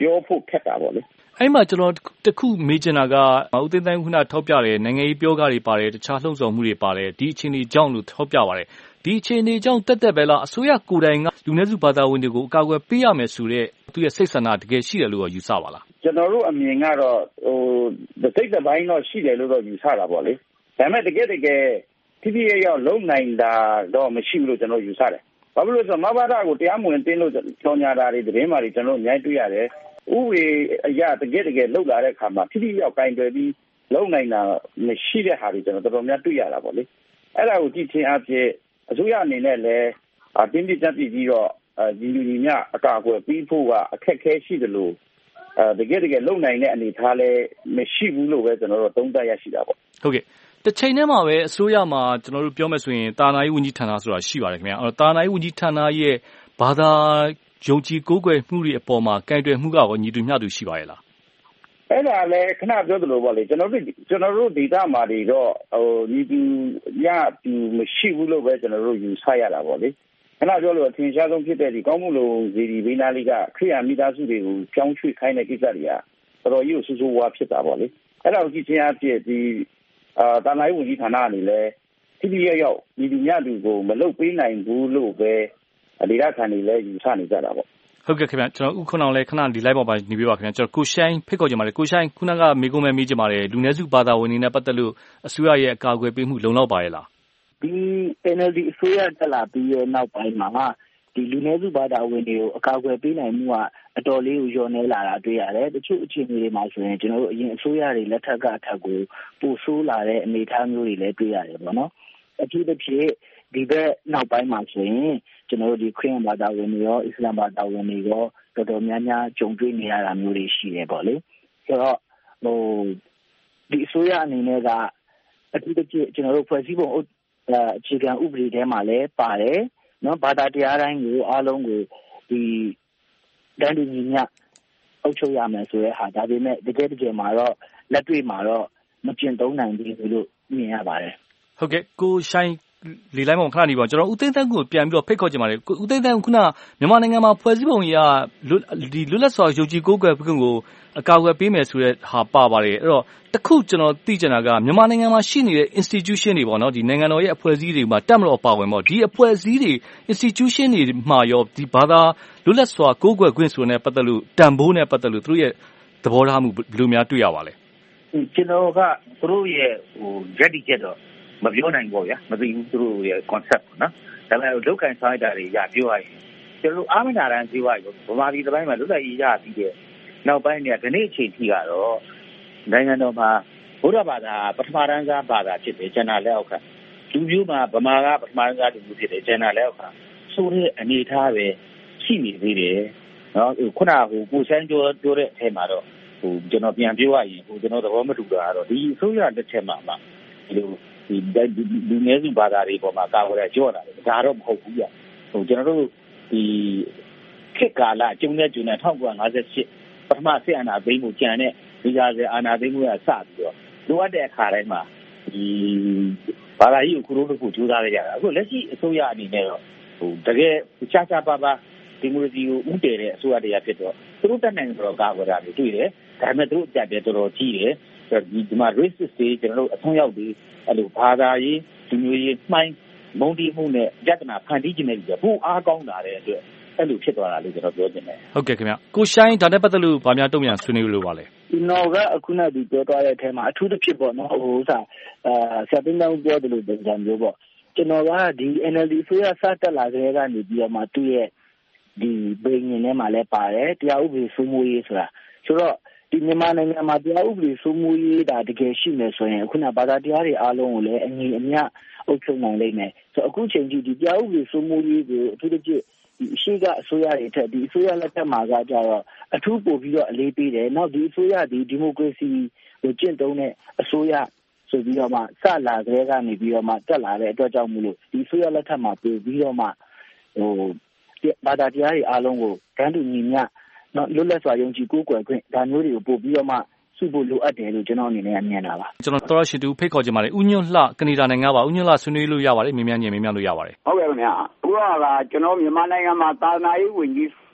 ပြောဖို့ခက်တာပေါ့လေအဲ့မှာကျွန်တော်တခုမေးချင်တာကဦးသိန်းသန်းခုနထောက်ပြတယ်နိုင်ငံရေးပြောကားတွေပါတယ်တခြားလှုံ့ဆော်မှုတွေပါတယ်ဒီအခြေအနေကြောင့်လို့ထောက်ပြပါတယ်ဒီအခြေအနေကြောင့်တက်တက်ပဲလားအစိုးရကိုယ်တိုင်ကလူနည်းစုဘာသာဝင်တွေကိုအကာအကွယ်ပေးရမယ်ဆိုတဲ့သူရဲ့စိတ်ဆန္ဒတကယ်ရှိတယ်လို့ယူဆပါလားကျွန်တော်တို့အမြင်ကတော့ဟိုစိတ်တပိုင်းတော့ရှိတယ်လို့တော့ယူဆတာပေါ့လေဒါပေမဲ့တကယ်တကယ်ထိထိရောက်လုံနိုင်တာတော့မရှိဘူးလို့ကျွန်တော်ယူဆတယ်ဘာဖြစ်လို့ဆိုတော့မဘာသာကိုတရားမဝင်တင်းလို့ကြော်ညာတာတွေသတင်းမှတွေကျွန်တော်အများကြီးတွေ့ရတယ်ဥပဒေအရတကယ်တကယ်လောက်လာတဲ့အခါမှာထိထိရောက်ကင်တွယ်ပြီးလုံနိုင်တာမရှိတဲ့ဟာတွေကျွန်တော်တော်တော်များတွေ့ရတာပေါ့လေအဲ့ဒါကိုကြည့်ချင်းအဖြစ်အစိုးရအနေနဲ့လည်းအတင်းပြတ်ပြီးတော့ဒီလူကြီးများအကာအကွယ်ပြီးဖို့ကအခက်ခဲရှိတယ်လို့အဲတကယ်တကယ်လုံနိုင်တဲ့အနေထားလည်းမရှိဘူးလို့ပဲကျွန်တော်တို့သုံးသပ်ရရှိတာပေါ့ဟုတ်ကဲ့တစ်ချိန်တည်းမှာပဲအစိုးရမှာကျွန်တော်တို့ပြောမယ်ဆိုရင်တာနာရေးဝန်ကြီးဌာနဆိုတာရှိပါတယ်ခင်ဗျာအဲ့တော့တာနာရေးဝန်ကြီးဌာနရဲ့ဘာသာယုံကြည်ကိုးကွယ်မှုတွေအပေါ်မှာကန့်ကွက်မှုကရောညီတူမျှတူရှိပါရဲ့လားအဲ့ဒါလည်းခဏပြောသလိုပေါ့လေကျွန်တော်တို့ကျွန်တော်တို့ဒေသမှာတွေတော့ဟိုညီတူညတူမရှိဘူးလို့ပဲကျွန်တော်တို့ယူဆရတာပေါ့လေခဏပြောလို့အထင်ရှားဆုံးဖြစ်တဲ့ဒီကောင်းမှုလို့ဇီဒီဘေးနာလေးကခရိယာမိသားစုတွေကိုကြောင်းရွှေ့ခိုင်းတဲ့ကိစ္စတွေကတော်တော်ကြီးကိုဆူဆူဝါဖြစ်တာပေါ့လေအဲ့ဒါကိုကြည့်ချင်းအဖြစ်ဒီအာတာနာရေးဝန်ကြီးဌာနအနေနဲ့တိတိယောက်ယောက်ညီတူညတူကိုမလုပ်ပေးနိုင်ဘူးလို့ပဲဒေသခံတွေလည်းယူဆနေကြတာပေါ့ဟုတ်ကဲ့ခင်ဗျကျွန်တော်ဥက္ကဋ္ဌလည်းခဏဒီ live ပေါ်မှာနေပြပါခင်ဗျကျွန်တော်ကိုရှိုင်းဖိတ်ခေါ်ကြပါတယ်ကိုရှိုင်းခုနကမေကုံးမဲမေးကြပါတယ်လူနည်းစုဘာသာဝင်တွေနဲ့ပတ်သက်လို့အစိုးရရဲ့အကာအကွယ်ပေးမှုလုံလောက်ပါရဲ့လားဒီ N L D အစိုးရတက်လာပြီးရဲ့နောက်ပိုင်းမှာဒီလူနည်းစုဘာသာဝင်တွေကိုအကာအကွယ်ပေးနိုင်မှုကအတော်လေးကိုလျော့နေလာတာတွေ့ရတယ်တချို့အခြေအနေတွေမှာဆိုရင်ကျွန်တော်တို့အရင်အစိုးရတွေလက်ထက်ကအထက်ကိုပိုဆိုးလာတဲ့အနေအထားမျိုးတွေလည်းတွေ့ရတယ်ပေါ့နော်အထူးသဖြင့်ဒီဘက်နောက်ပိုင်းမှာဆိုရင်ကျွန်တော်တို့ဒီခရစ်ယာန်ဘာသာဝင်တွေရောအစ္စလာမ်ဘာသာဝင်တွေရောတော်တော်များများကြုံတွေ့နေရတာမျိုးတွေရှိတယ်ပေါ့လေဆိုတော့ဟိုဒီအစိုးရအနေနဲ့ကအထူးသဖြင့်ကျွန်တော်တို့ဖွဲ့စည်းပုံအခြေခံဥပဒေထဲမှာလည်းပါတယ်နော်ဘာသာတရားတိုင်းကိုအားလုံးကိုဒီတန်တူညီမျှအုပ်ချုပ်ရမယ်ဆိုတဲ့ဟာဒါပေမဲ့တကယ်တကယ်မှာတော့လက်တွေ့မှာတော့မကျင့်သုံးနိုင်ဘူးလို့မြင်ရပါတယ်ဟုတ်ကဲ့ကိုရှိုင်းလေလိုက်မောင်ခဏနေပါကျွန်တော်ဦးသိန်းသန်းကိုပြန်ပြီးတော့ဖိတ်ခေါ်ကြပါလေဦးသိန်းသန်းခုနမြန်မာနိုင်ငံမှာဖွဲ့စည်းပုံကြီးကဒီလွတ်လပ်စွာယုံကြည်ကိုးကွယ်ခွင့်ကိုအကာအကွယ်ပေးမယ်ဆိုတဲ့ဟာပါပါတယ်အဲ့တော့တခုကျွန်တော်သိချင်တာကမြန်မာနိုင်ငံမှာရှိနေတဲ့ institution တွေပေါ့နော်ဒီနိုင်ငံတော်ရဲ့အဖွဲ့အစည်းတွေမှာတက်မလို့ပါဝင်ပေါ့ဒီအဖွဲ့အစည်းတွေ institution တွေမှာရောဒီဘာသာလွတ်လပ်စွာကိုးကွယ်ခွင့်ဆိုတဲ့ပတ်သက်လို့တန်ဖိုးနဲ့ပတ်သက်လို့သူတို့ရဲ့သဘောထားမှုဘယ်လိုများတွေ့ရပါလဲကျွန်တော်ကသူတို့ရဲ့ဟို ready ချက်တော့မပြောနိုင်ဘူးဗျာမသိဘူးသူတို့ရဲ့ concept ပေါ့နော်ဒါပေမဲ့လောက်ကန်ဆိုင်တာတွေရပြောရရင်ကျွန်တော်အားမနာတန်းပြောရရင်ဗမာပြည်တိုင်းမှာလွတ်လပ်ရေးရပြီးတဲ့နောက်ပိုင်းเนี่ยဒီနေ့အချိန်ထိကတော့နိုင်ငံတော်မှာဘုရားဘာသာပထမတန်းစားဘာသာဖြစ်တယ်ကျန်တာလက်အောက်ကလူမျိုးမှာဗမာကပထမတန်းစားလူမျိုးဖြစ်တယ်ကျန်တာလက်အောက်ကဆိုတဲ့အနေထားပဲရှိနေသေးတယ်နော်ခုနကဟိုကိုဆိုင်ပြောပြောတဲ့အထဲမှာတော့ဟိုကျွန်တော်ပြန်ပြောရရင်ဟိုကျွန်တော်သဘောမတူတာကတော့ဒီအစိုးရတစ်ချက်မှာမှဒီလိုဒီလူနည်းစုဘာသာတွေပေါ်မှာကာဝရကြော့တာဒါတော့မဟုတ်ဘူးပြဟိုကျွန်တော်တို့ဒီခေတ်ကာလကျုံတဲ့ကျုံတဲ့၁၉၅၈ပထမစစ်အာဏာသိမ်းမှုကြံတဲ့ဒီကြားစေအာဏာသိမ်းမှုကစပြီးတော့လိုအပ်တဲ့အခါတိုင်းမှာဒီဘာသာရေးကိုခရိုးလို့ကိုကြိုးစားရတာအခုလက်ရှိအစိုးရအနေနဲ့တော့ဟိုတကယ်ချာချာပါပါဒီမိုကရေစီကိုဥတည်တဲ့အစိုးရတရားဖြစ်တော့သူတို့တက်နိုင်တော့ကာဝရတွေတွေ့တယ်ဒါပေမဲ့သူတို့အကြက်တွေတော်တော်ကြီးတယ်ဒီဒီမှာ racist တွေကျွန်တော်တို့အဆုံးရောက်ပြီးအဲ့လိုဘာသာရေးဒီမျိုးရေးမှိုင်းမုန်းတီးမှုနဲ့ကြက်တနာဖန်တီးခြင်းတွေပြပိုအားကောင်းတာတဲ့အတွက်အဲ့လိုဖြစ်သွားတာလို့ကျွန်တော်ပြောချင်တယ်ဟုတ်ကဲ့ခင်ဗျကိုရှိုင်းဒါနဲ့ပတ်သက်လို့ဗာများတုံ့ပြန်ဆွေးနွေးလို့ပါလဲဒီတော့ကအခုနကဒီပြောသွားတဲ့အထဲမှာအထူးသဖြင့်ပေါ့နော်ဟိုဥစားအာဆရာတင်တောင်ပြောတယ်လို့ပြန်ပြောပေါ့ကျွန်တော်ကဒီ N L D ဆိုရစတက်လာတဲ့ကနေပြီးတော့မှသူ့ရဲ့ဒီဘိန်းနေထဲမှာလည်းပါတယ်တရားဥပဒေစိုးမိုးရေးဆိုတာဆိုတော့ဒီမြန်မာနိုင်ငံမှာတရားဥပဒေစိုးမိုးရေးဒါတကယ်ရှိနေဆိုရင်အခုနဘာသာတရားတွေအားလုံးကိုလည်းအငြိအမြအုပ်ချုပ်နိုင်လိမ့်မယ်ဆိုတော့အခုချိန်ကြီးဒီတရားဥပဒေစိုးမိုးရေးကိုအထူးသဖြင့်ဒီအရှိကအစိုးရတွေထက်ဒီအစိုးရလက်ထက်မှာကကြတော့အထူးပို့ပြီးတော့အလေးပေးတယ်နောက်ဒီအစိုးရဒီဒီမိုကရေစီကိုကျင့်သုံးတဲ့အစိုးရဆိုပြီးတော့မှစလာကြတဲ့ကနေပြီးတော့မှတက်လာတဲ့အတွက်ကြောင့်မို့လို့ဒီအစိုးရလက်ထက်မှာပို့ပြီးတော့မှဟိုဘာသာတရားတွေအားလုံးကိုတန်းတူညီမျှနော်လွတ်လပ်စွာယုံကြည်ကိုးကွယ်ခွင့်ဒါမျိုးတွေကိုပို့ပြီးတော့မှစုဖို့လိုအပ်တယ်လို့ကျွန်တော်အနေနဲ့မြင်တာပါကျွန်တော်တော်ရှင်တူဖိတ်ခေါ်ကြပါလေဦးညွန့်လှကနေဒါနိုင်ငံပါဦးညွန့်လှဆွေးနွေးလို့ရပါတယ်မြင်မြန်မြင်မြန်လို့ရပါတယ်ဟုတ်ကဲ့ခင်ဗျာအခုကကျွန်တော်မြန်မာနိုင်ငံမှာသာသနာရေးဝန်ကြီး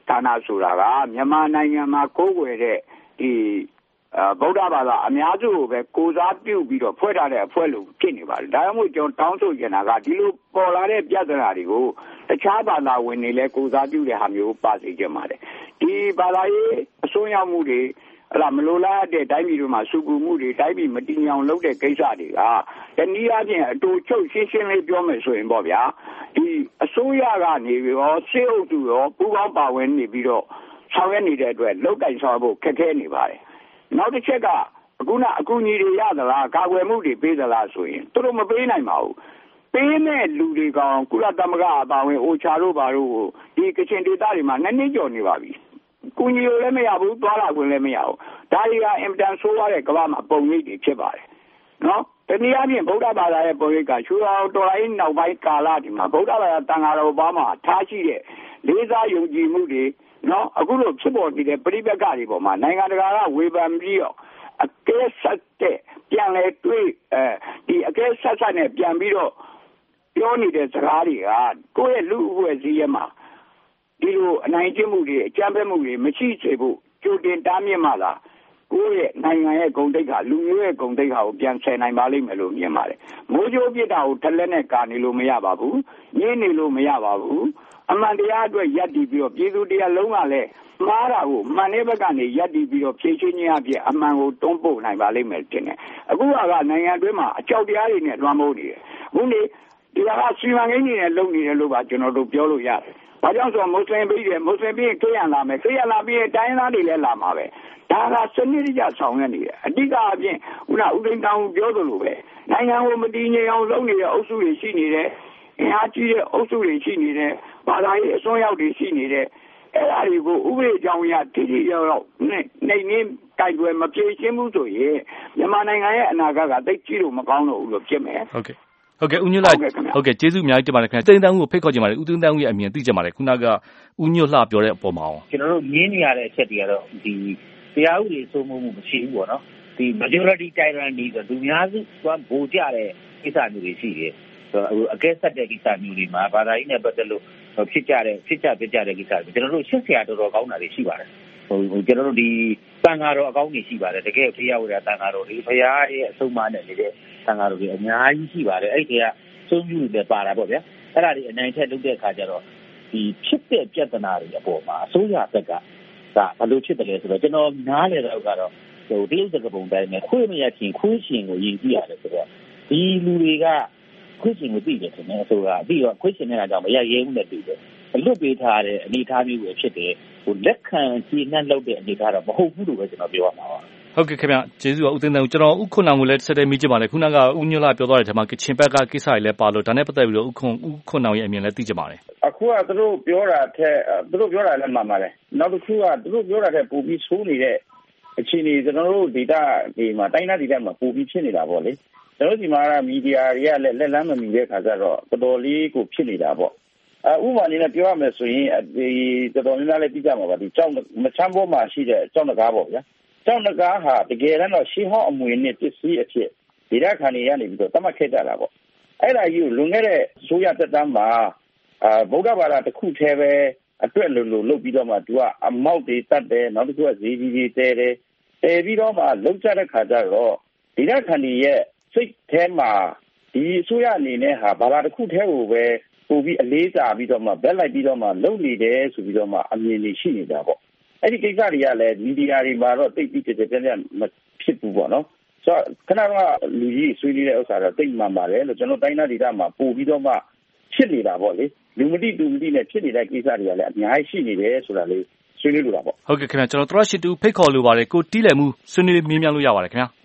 ဌာနဆိုတာကမြန်မာနိုင်ငံမှာကိုးကွယ်တဲ့ဒီဗုဒ္ဓဘာသာအများစုကိုပဲကိုးစားပြုပြီးတော့ဖွဲ့ထားတဲ့အဖွဲ့လို့ဖြစ်နေပါတယ်ဒါကြောင့်မို့ကျွန်တော်တောင်းဆိုချင်တာကဒီလိုပေါ်လာတဲ့ပြဿနာတွေကိုတခြားဘာသာဝင်တွေလည်းကိုးစားပြုတဲ့ဟာမျိုးပါစေချင်ပါတယ်ဒီဘာသာရေးအစွန်းရောက်မှုတွေအဲ့ဒါမလိုလားတဲ့တိုင်းပြည်တွေမှာစုပူမှုတွေတိုင်းပြည်မတည်ငြိမ်လုပ်တဲ့ကိစ္စတွေကတနည်းအားဖြင့်အတူချုပ်ရှင်းရှင်းလေးပြောမယ်ဆိုရင်ပေါ့ဗျာဒီအစိုးရကနေပြီးတော့စေအုပ်စုရောပူးပေါင်းပါဝင်နေပြီးတော့ဆောင်ရွက်နေတဲ့အတွက်လောက်ကင်ဆောင်ဖို့ခက်ခဲနေပါတယ်နောက်တစ်ချက်ကအခုနအကူအညီတွေရသလားကာကွယ်မှုတွေပေးသလားဆိုရင်သူတို့မပေးနိုင်ပါဘူးပေးမဲ့လူတွေကောင်ကုလသမဂ္ဂအပါဝင်အိုချာတို့ဘာတို့ဒီကချင်ဒေသတွေမှာနှစ်နှစ်ကျော်နေပါပြီကူညီလို့လည်းမရဘူးသွားလာခွင့်လည်းမရဘူးဒါတွေကအင်တန်ဆိုးရတဲ့ကမ္ဘာမှာပုံရိပ်တွေဖြစ်ပါတယ်နော်တနည်းအားဖြင့်ဗုဒ္ဓဘာသာရဲ့ပုံရိပ်ကရှူတော်တော်လိုင်းနောက်ပိုင်းကာလဒီမှာဗုဒ္ဓဘာသာတန်ဃာတော်ဘာမှထားရှိတဲ့လေးစားယုံကြည်မှုတွေနော်အခုလိုဖြစ်ပေါ်နေတဲ့ပြိပက္ခတွေပေါ်မှာနိုင်ငံတကာကဝေဖန်ပြီးတော့အကဲဆက်တဲ့ပြန်လဲတွေးအဲဒီအကဲဆက်ဆက်နဲ့ပြန်ပြီးတော့ပြောနေတဲ့စကားတွေကကိုယ့်ရဲ့လူ့အဖွဲ့အစည်းရဲ့မှာဒီလိုအနိုင်ကျင့်မှုတွေအကြမ်းဖက်မှုတွေမရှိစေဖို့ကြိုတင်တားမြစ်မှသာကိုယ့်ရဲ့နိုင်ငံရဲ့ဂုဏ်သိက္ခာလူမျိုးရဲ့ဂုဏ်သိက္ခာကိုပြန်ဆယ်နိုင်ပါလိမ့်မယ်လို့မြင်ပါတယ်မိုးကြိုးပြစ်တာကိုတစ်လက်နဲ့ကာနေလို့မရပါဘူးညင်းနေလို့မရပါဘူးအမှန်တရားအတွက်ယက်တည်ပြီးတော့ပြည်သူတရားလုံးကလည်းမှားတာကိုမှန်တဲ့ဘက်ကနေယက်တည်ပြီးတော့ဖြည့်ချင်းခြင်းအဖြစ်အမှန်ကိုတွန်းပို့နိုင်ပါလိမ့်မယ်တင်တယ်အခုကနိုင်ငံအတွင်းမှာအကြောက်တရားတွေနဲ့လွှမ်းမိုးနေတယ်အခုနေဒီကစီမံကိန်းတွေနဲ့လုပ်နေတယ်လို့ပါကျွန်တော်တို့ပြောလို့ရတယ်ဘာကြောင့်ဆိုတော့မွတ်စလင်ပြည်တယ်မွတ်စလင်ပြည်ခရံလာမယ်ခရံလာပြီးတိုင်းသားတွေလည်းလာမှာပဲဒါကစနစ်တကျဆောင်ရွက်နေတယ်အဓိကအပြင်ခုနဦးသိန်းတောင်ပြောသလိုပဲနိုင်ငံကိုမတည်ငြိမ်အောင်လုပ်နေတဲ့အုပ်စုတွေရှိနေတယ်အင်အားကြီးတဲ့အုပ်စုတွေရှိနေတယ်ဘာသာရေးအစွန်းရောက်တွေရှိနေတယ်အဲ့ဒါတွေကိုဥပဒေကြောင်းအရတည်တည်ရောက်ရောက်နဲ့နေနေတိုင်ွယ်မပြေရှင်းဘူးဆိုရင်မြန်မာနိုင်ငံရဲ့အနာဂတ်ကသိကြည့်လို့မကောင်းတော့ဘူးလို့ဖြစ်မယ်ဟုတ်ကဲ့ဟုတ်ကဲ့ဦးညွှတ်လှဟုတ်ကဲ့ကျေးဇူးအများကြီးတင်ပါတယ်ခင်ဗျာဦးသိန်းတန်းဦးကိုဖိတ်ခေါ်ကြပါတယ်ဦးသိန်းတန်းဦးရဲ့အမြင်သိကြပါတယ်ခုနကဦးညွှတ်လှပြောတဲ့အပေါ်မှာအောင်ကျွန်တော်တို့ငင်းနေရတဲ့အချက်တွေကတော့ဒီတရားဥပဒေစိုးမိုးမှုမရှိဘူးပေါ့နော်ဒီ majority tyranny ဆိုလူများစုကဗိုလ်ကျတဲ့ကိစ္စမျိုးတွေရှိတယ်ဆိုတော့အကဲဆက်တဲ့ကိစ္စမျိုးတွေမှာဘာသာရေးနဲ့ပတ်သက်လို့ဖြစ်ကြတဲ့ဖြစ်ကြပြကြတဲ့ကိစ္စတွေကျွန်တော်တို့ရှင်းစရာတော်တော်ကောင်းတာတွေရှိပါတယ်ဟိုကျွန်တော်တို့ဒီတန်ဃာတော်အကောင်းကြီးရှိပါတယ်တကယ်ဖရာဝရတန်ဃာတော်တွေဖရာရဲ့အဆုံးအမနဲ့နေတဲ့တန်ဃာတော်တွေအများကြီးရှိပါတယ်အဲ့ဒီကသုံးယူတွေပါတာပေါ့ဗျာအဲ့ဒါတွေအနိုင်ထက်လုပ်တဲ့အခါကျတော့ဒီဖြစ်တဲ့ပြဿနာတွေအပေါ်မှာအစိုးရဘက်ကကဘယ်လိုဖြစ်တယ်လဲဆိုတော့ကျွန်တော်နားလည်တော့ကတော့ဟိုတရုတ်စကားပုံတိုင်းနဲ့ခွေးမရချင်းခွေးရှင်ကိုယဉ်ကြည့်ရတယ်ဆိုတော့ဒီလူတွေကခွေးရှင်ကိုသိတယ်ဆိုတော့အစိုးရပြီးတော့ခွေးရှင်နဲ့အကြောင်းမရရဲဘူးနဲ့တူတယ်လွတ်ပေးထားတဲ့အနေအထားမျိုးပဲဖြစ်တယ်ဟိုလက်ခံကြည်နှံ့လုပ်တဲ့အနေအထားတော့မဟုတ်ဘူးလို့ပဲကျွန်တော်ပြောရမှာပါဟုတ်ကဲ့ခင်ဗျကျေးဇူးပါဦးသိန်းတန်းဦးကျွန်တော်ဦးခွန်အောင်ကိုလည်းဆက်တဲ့မိကြပါလေခုနကဦးညွှတ်လှပြောသွားတဲ့ထဲမှာကချင်ဘက်ကကိစ္စတွေလည်းပါလို့ဒါနဲ့ပတ်သက်ပြီးတော့ဦးခွန်ဦးခွန်အောင်ရဲ့အမြင်လည်းသိကြပါလေအခုကသူတို့ပြောတာထက်သူတို့ပြောတာလည်းမှန်ပါတယ်နောက်တစ်ခုကသူတို့ပြောတာထက်ပိုပြီးဆိုးနေတဲ့အခြေအနေကျွန်တော်တို့ဒေတာဒီမှာတိုင်းသားဒေတာမှာပိုပြီးဖြစ်နေတာပေါ့လေကျွန်တော်ဒီမှာမီဒီယာတွေကလည်းလက်လန်းမမီတဲ့ခါကျတော့တော်တော်လေးကိုဖြစ်နေတာပေါ့အဥပမာအနေနဲ့ပြောရမယ်ဆိုရင်ဒီတော်တော်များများလည်းသိကြမှာပါဒီကြောက်မချမ်းဘောမှာရှိတဲ့ကြောက်နဂါးပေါ့ဗျာကြောက်နဂါးဟာတကယ်တော့ရှေးဟောင်းအမွေနဲ့ပစ္စည်းအဖြစ်ဒေတာခန်တွေကနေပြီးတော့တတ်မှတ်ခဲ့ကြတာပေါ့အဲ့ဒါကြီးကိုလွန်ခဲ့တဲ့ဆိုရတက်တမ်းမှာအာဗုဒ္ဓဘာသာတစ်ခုတည်းပဲအတွက်လို့လို့လုပ်ပြီးတော့မှသူကအမောက်တွေတတ်တယ်နောက်တစ်ခုကဈေးကြီးတွေတဲတယ်တဲပြီးတော့မှလုံးကြတဲ့ခါကျတော့ဒေတာခန်တွေရဲ့စိတ်ထဲမှာဒီဆိုရအနေနဲ့ဟာဘာသာတစ်ခုတည်းကိုပဲပို့ပြီးအလေးစားပြီးတော့မှဘက်လိုက်ပြီးတော့မှလုပ်နေတယ်ဆိုပြီးတော့မှအမြင်တွေရှိနေတာပေါ့အဲ့ဒီကိစ္စတွေကလည်းမီဒီယာတွေမှာတော့တိတ်ပြီးကြကြပြပြမဖြစ်ဘူးပေါ့နော်ဆိုတော့ခဏကလူကြီးဆွေးနွေးတဲ့ဥစ္စာတော့တိတ်မှန်ပါတယ်လို့ကျွန်တော်တိုင်းသားဒေသမှာပို့ပြီးတော့မှဖြစ်နေတာပေါ့လေလူမတိတူမတိနဲ့ဖြစ်နေတဲ့ကိစ္စတွေကလည်းအများကြီးရှိနေတယ်ဆိုတာလေးဆွေးနွေးလို့တာပေါ့ဟုတ်ကဲ့ခင်ဗျာကျွန်တော်တို့ရှိတူဖိတ်ခေါ်လိုပါတယ်ကိုတီးလည်မှုဆွေးနွေးမြင်းမြန်းလို့ရပါတယ်ခင်ဗျာ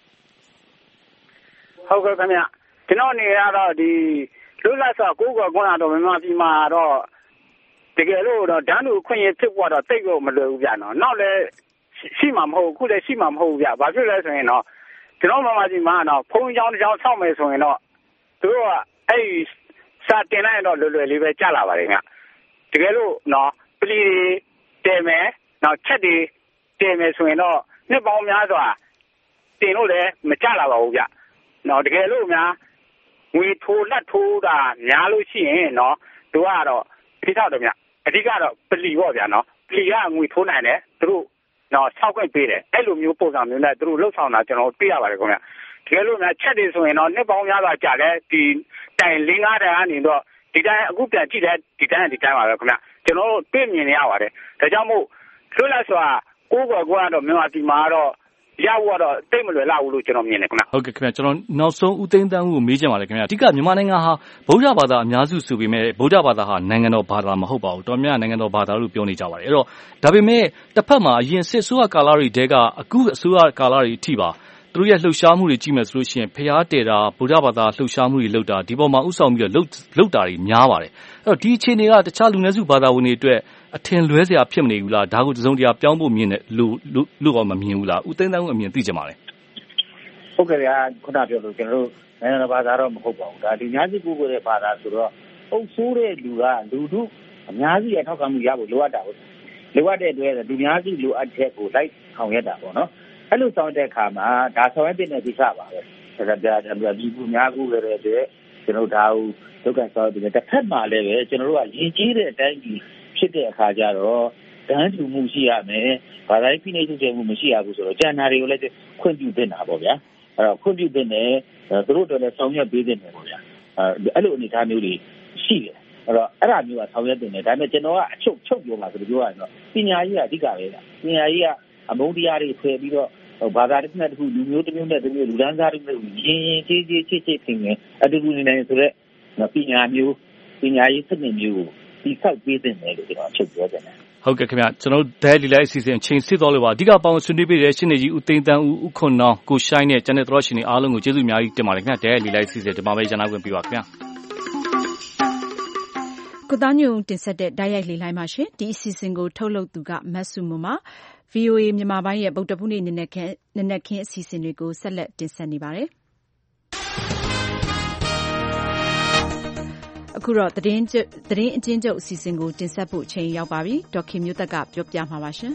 ဟုတ်ကဲ့ခင်ဗျာကျွန်တော်နေရတော့ဒီလူလာဆောက်ကိုယ်ကတော့မြန်မာပြည်မှာတော့တကယ်လို့တော့ဒန်းလူခွင့်ရဖြစ်သွားတော့တိတ်ကိုမလွယ်ဘူးဗျာနော်နောက်လည်းရှိမှာမဟုတ်ခုလည်းရှိမှာမဟုတ်ဘူးဗျာဘာဖြစ်လဲဆိုရင်တော့ကျွန်တော်မြန်မာပြည်မှာတော့ဖုန်းကြောင်းတစ်ကြောင်းဆောက်မယ်ဆိုရင်တော့သူတို့ကအဲ့ဒီစာတင်လိုက်တော့လွယ်လွယ်လေးပဲကြာလာပါတယ်ဗျာတကယ်လို့နော်ပလီတွေတဲမယ်နောက်ချက်တွေတဲမယ်ဆိုရင်တော့နှစ်ပေါင်းများစွာတင်လို့လည်းမကြလာပါဘူးဗျာနော်တကယ်လို့များငွေထိုးလက်ထိုးတာများလို့ရှိရင်နော်သူကတော့ဖိထောက်တယ်ဗျအဓိကတော့ပလီပေါ့ဗျာနော်ပလီရငွေထိုးနိုင်တယ်သူတို့နော်ဆောက်ခွင့်ပေးတယ်အဲ့လိုမျိုးပုံစံမျိုးနဲ့သူတို့လှုပ်ဆောင်တာကျွန်တော်တွေ့ရပါတယ်ခင်ဗျတကယ်လို့များချက်တွေဆိုရင်တော့နှစ်ပေါင်းများစွာကြာတယ်ဒီတိုင်၄၅တိုင်ကနေတော့ဒီတိုင်းအခုပြန်ကြည့်တဲ့ဒီတိုင်းဒီတိုင်းပါပဲခင်ဗျကျွန်တော်တို့တွေ့မြင်နေရပါတယ်ဒါကြောင့်မို့လွတ်လပ်စွာကိုယ်ကိုယ်ကတော့မြန်မာပြည်မှာတော့ရဖို့တော့တိတ်မလွယ်လောက်ဘူးလို့ကျွန်တော်မြင်တယ်ခင်ဗျဟုတ်ကဲ့ခင်ဗျကျွန်တော်နောက်ဆုံးဦးသိန်းတန်းဦးကိုမေးချင်ပါတယ်ခင်ဗျအဓိကမြန်မာနိုင်ငံဟာဗုဒ္ဓဘာသာအများစုဆိုပေမဲ့ဗုဒ္ဓဘာသာဟာနိုင်ငံတော်ဘာသာမဟုတ်ပါဘူးတော်များနိုင်ငံတော်ဘာသာလို့ပြောနေကြပါတယ်အဲ့တော့ဒါပေမဲ့တစ်ဖက်မှာအရင်စစ်ဆိုးရကာလတွေတဲကအခုအစိုးရကာလတွေအထိပါသူတို့ရဲ့လှုပ်ရှားမှုတွေကြည့်မယ်ဆိုလို့ရှိရင်ဖျားတယ်တာဗုဒ္ဓဘာသာလှုပ်ရှားမှုတွေလုပ်တာဒီပေါ်မှာဥဆောင်ပြီးတော့လှုပ်လှုပ်တာတွေများပါတယ်အဲ့တော့ဒီအခြေအနေကတခြားလူနည်းစုဘာသာဝင်တွေအတွက်အထင်လွဲစရာဖြစ်မနေဘူးလားဒါကိုတစုံတရာပြောင်းဖို့မြင်တယ်လို့လို့တော့မမြင်ဘူးလားဦးသိန်းတန်းဦးအမြင်သိကြပါလေဟုတ်ကဲ့ဗျာခုနပြောလို့ကျွန်တော်တို့နိုင်ငံတော်ဘာသာတော့မဟုတ်ပါဘူးဒါဒီများစုကိုကိုတဲ့ဘာသာဆိုတော့အုပ်ဆိုးတဲ့လူကလူတို့အများကြီးအထောက်ခံမှုရဖို့လိုအပ်တာဟုတ်လိုအပ်တဲ့အတွက်လူများစုလိုအပ်ချက်ကိုလိုက်ဆောင်ရတာပေါ့နော်အဲ့လိုဆောင်တဲ့အခါမှာဒါဆောင်ရတဲ့ကိစ္စပါပဲဒါကြတဲ့ဒီကူများကူတဲ့အတွက်ကျွန်တော်ဒါကိုဒုက္ခဆောင်တဲ့တစ်ဖက်မှာလည်းပဲကျွန်တော်တို့ကရည်ကြီးတဲ့အတိုင်းကြီးဖြစ်တဲ့အခါကျတော့တန်းတူမှုရှိရမယ်ဘာသာရေးဖိနှိပ်ချုပ်မှုမရှိရဘူးဆိုတော့ကျန်တာတွေကိုလည်းခွင့်ပြုသင့်တာပေါ့ဗျာအဲ့တော့ခွင့်ပြုသင့်တယ်သူတို့တို့လည်းဆောင်ရွက်ပေးသင့်တယ်ပေါ့ဗျာအဲ့လိုအနေအထားမျိုးတွေရှိတယ်အဲ့တော့အဲ့ဒါမျိုးကဆောင်ရွက်သင့်တယ်ဒါပေမဲ့ကျွန်တော်ကအချုပ်ချုပ်ပြောပါဆိုပြောရရင်တော့ပညာရေးကအဓိကပဲပညာရေးကအမုန်းတရားတွေဖယ်ပြီးတော့ဘာသာတစ်ခုနဲ့တစ်ခုလူမျိုးတစ်မျိုးနဲ့တစ်မျိုးလူဒန်းစားတွေနဲ့ရင်းရင်းကြီးကြီးချစ်ချစ်ခင်ခင်အတူတူနေနေဆိုတော့ပညာမျိုးပညာရေးစနစ်မျိုးကိုဒီဆောက်ပေးတဲ့နယ်လို့ကျွန်တော်ချုပ်ပြောတယ်ဟုတ်ကဲ့ခင်ဗျကျွန်တော်ဒဲလီလိုက်အစီအစဉ်ချိန်စစ်တော်လို့ပါအဓိကပေါင်းဆွေးနွေးပေးတဲ့ရှင်းနေကြီးဦးသိန်းတန်းဦးဦးခွန်နောင်ကိုရှိုင်းနဲ့ကျန်တဲ့တော်ရှင်တွေအားလုံးကိုကျေးဇူးအများကြီးတင်ပါတယ်ခင်ဗျဒဲလီလိုက်အစီအစဉ်ဒီမှာပဲရန်နာခွင့်ပြုပါခင်ဗျကိုသားညွန့်တင်ဆက်တဲ့တိုက်ရိုက်လေလိုင်းပါရှင်ဒီအစီအစဉ်ကိုထုတ်လုပ်သူကမတ်စုမမ ဗွီအိုအေ မြန်မာပိုင်းရဲ့ဗုဒ္ဓဘုနေ့နနက်ခင်းနနက်ခင်းအစီအစဉ်တွေကိုဆက်လက်တင်ဆက်နေပါတယ်အခုတော့သတင်းသတင်းအကျဉ်းချုပ်အစီအစဉ်ကိုတင်ဆက်ဖို့ချိန်ရောက်ပါပြီဒေါက်ခင်မျိုးသက်ကပြောပြမှာပါရှင်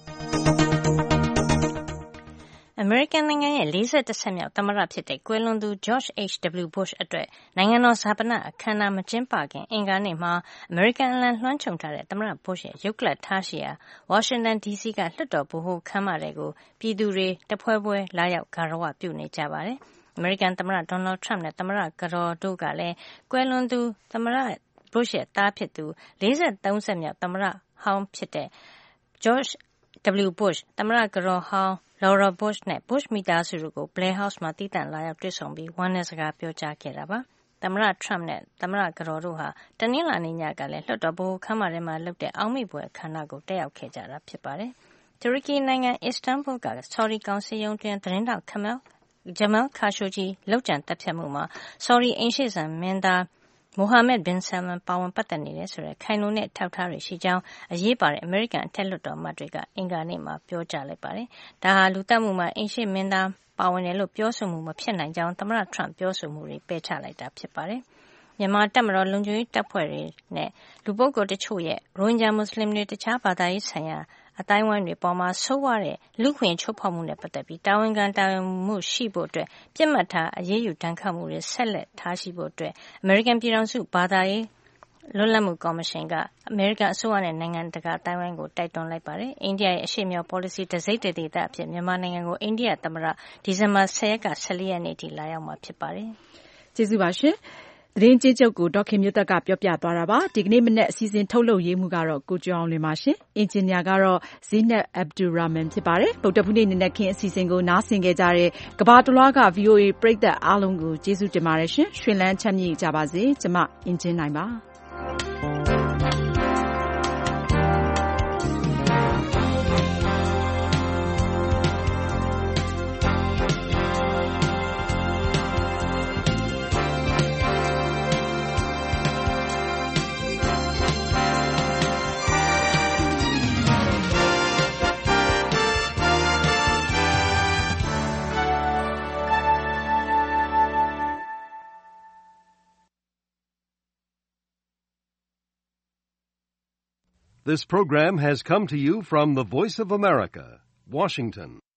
အမေရိကန်နိုင်ငံရဲ့လေးဆယ့်တစ်ဆက်မြောက်သမ္မတဖြစ်တဲ့ကွယ်လွန်သူ George H W Bush အတွက်နိုင်ငံတော်ဈာပနအခမ်းအနားမကျင်းပခင်အင်္ဂါနေ့မှာအမေရိကန်အလံလွှမ်းခြုံထားတဲ့သမ္မတ Bush ရဲ့ရုပ်ကလပ်ထားရှိရာဝါရှင်တန်ဒီစီကလွှတ်တော်ဗဟိုခန်းမတွေကိုပြည်သူတွေတဖွဲဖွဲလာရောက်ဂါရဝပြုနေကြပါတယ်။အမေရိကန်သမ္မတ Donald Trump နဲ့သမ္မတကတော်တို့ကလည်းကွယ်လွန်သူသမ္မတ Bush ရဲ့သားဖြစ်သူလေးဆယ့်သုံးဆက်မြောက်သမ္မတဟောင်းဖြစ်တဲ့ George W Bush သမ္မတကတော်ဟောင်းLaura Bush နဲ့ Bush မိသားစုတို့ကို Blair House မှာတည်တံ့လာရောက်တွေ့ဆုံပြီးဝမ်းနည်းစကားပြောကြားခဲ့တာပါ။သမ္မတ Trump နဲ့သမ္မတကတော်တို့ဟာတနင်္လာနေ့ညကလည်းလွှတ်တော်ဗဟိုခန်းမထဲမှာလုပ်တဲ့အောက်မေ့ပွဲအခမ်းအနားကိုတက်ရောက်ခဲ့ကြတာဖြစ်ပါတယ်။တူရကီနိုင်ငံ Istanbul က Saudi ကောင်စစ်ရုံးတွင်သတင်းတောက် Kamal Jamal Khashoggi လောက်ကျန်တပ်ဖြတ်မှုမှာ Saudi အိမ်ရှေ့စံမင်းသားMohammed bin Salman ပါဝင်ပတ်သက်နေတယ်ဆိုတဲ့ခိုင်လုံတဲ့ထောက်ထားတွေရှိကြောင်းအရေးပါတဲ့အမေရိကန်အထက်လွှတ်တော်မှတ်တွေကအင်္ဂါနေ့မှာပြောကြားလိုက်ပါတယ်။ဒါဟာလူသတ်မှုမှာအင်ရှေ့မင်းသားပါဝင်တယ်လို့ပြောဆိုမှုမဖြစ်နိုင်ကြောင်းသမ္မတ Trump ပြောဆိုမှုတွေပယ်ချလိုက်တာဖြစ်ပါတယ်။မြန်မာတပ်မတော်လုံခြုံရေးတပ်ဖွဲ့တွေနဲ့လူပုဂ္ဂိုလ်တချို့ရဲ့ရိုဟင်ဂျာမွတ်စလင်တွေတခြားဘာသာရေးဆိုင်ရာအတိုင်းဝိုင်းတွေပေါ်မှာဆိုးဝါးတဲ့လူခွင့်ချိုးဖောက်မှုနဲ့ပတ်သက်ပြီးတာဝန်ခံတာဝန်မှုရှိဖို့အတွက်ပြစ်မှတ်ထားအရေးယူတန်းခတ်မှုတွေဆက်လက်ထားရှိဖို့အတွက်အမေရိကန်ပြည်ထောင်စုဘာသာရေးလွတ်လပ်မှုကော်မရှင်ကအမေရိကန်အစိုးရနဲ့နိုင်ငံတကာအတိုင်းဝိုင်းကိုတိုက်တွန်းလိုက်ပါတယ်။အိန္ဒိယရဲ့အရှေ့မြောက် policy တစိမ့်တဒေသအဖြစ်မြန်မာနိုင်ငံကိုအိန္ဒိယသမ္မတဒီဇင်ဘာဆယ်ရက်ကဆယ်လေးရက်နေ့ထိလာရောက်မှာဖြစ်ပါတယ်။ကျေးဇူးပါရှင်။သတင်းကြေးချုပ်ကိုဒေါက်ခင်မျိုးသက်ကပြောပြသွားတာပါဒီကနေ့မနေ့အစီအစဉ်ထုတ်လုပ်ရေးမှုကတော့ကိုကျော်အောင်လွင်ပါရှင်အင်ဂျင်နီယာကတော့ဇီနက်အဗ်ဒူရာမန်ဖြစ်ပါတယ်ဗုဒ္ဓဘုနေ့နေ့ခင်းအစီအစဉ်ကိုနားဆင်ကြတဲ့ကဘာတလွှားက ဗွီအိုအေပရိသတ်အားလုံးကိုကျေးဇူးတင်ပါတယ်ရှင်ရွှင်လန်းချမ်းမြေ့ကြပါစေကျမအင်ဂျင်နိုင်ပါ This program has come to you from the Voice of America, Washington.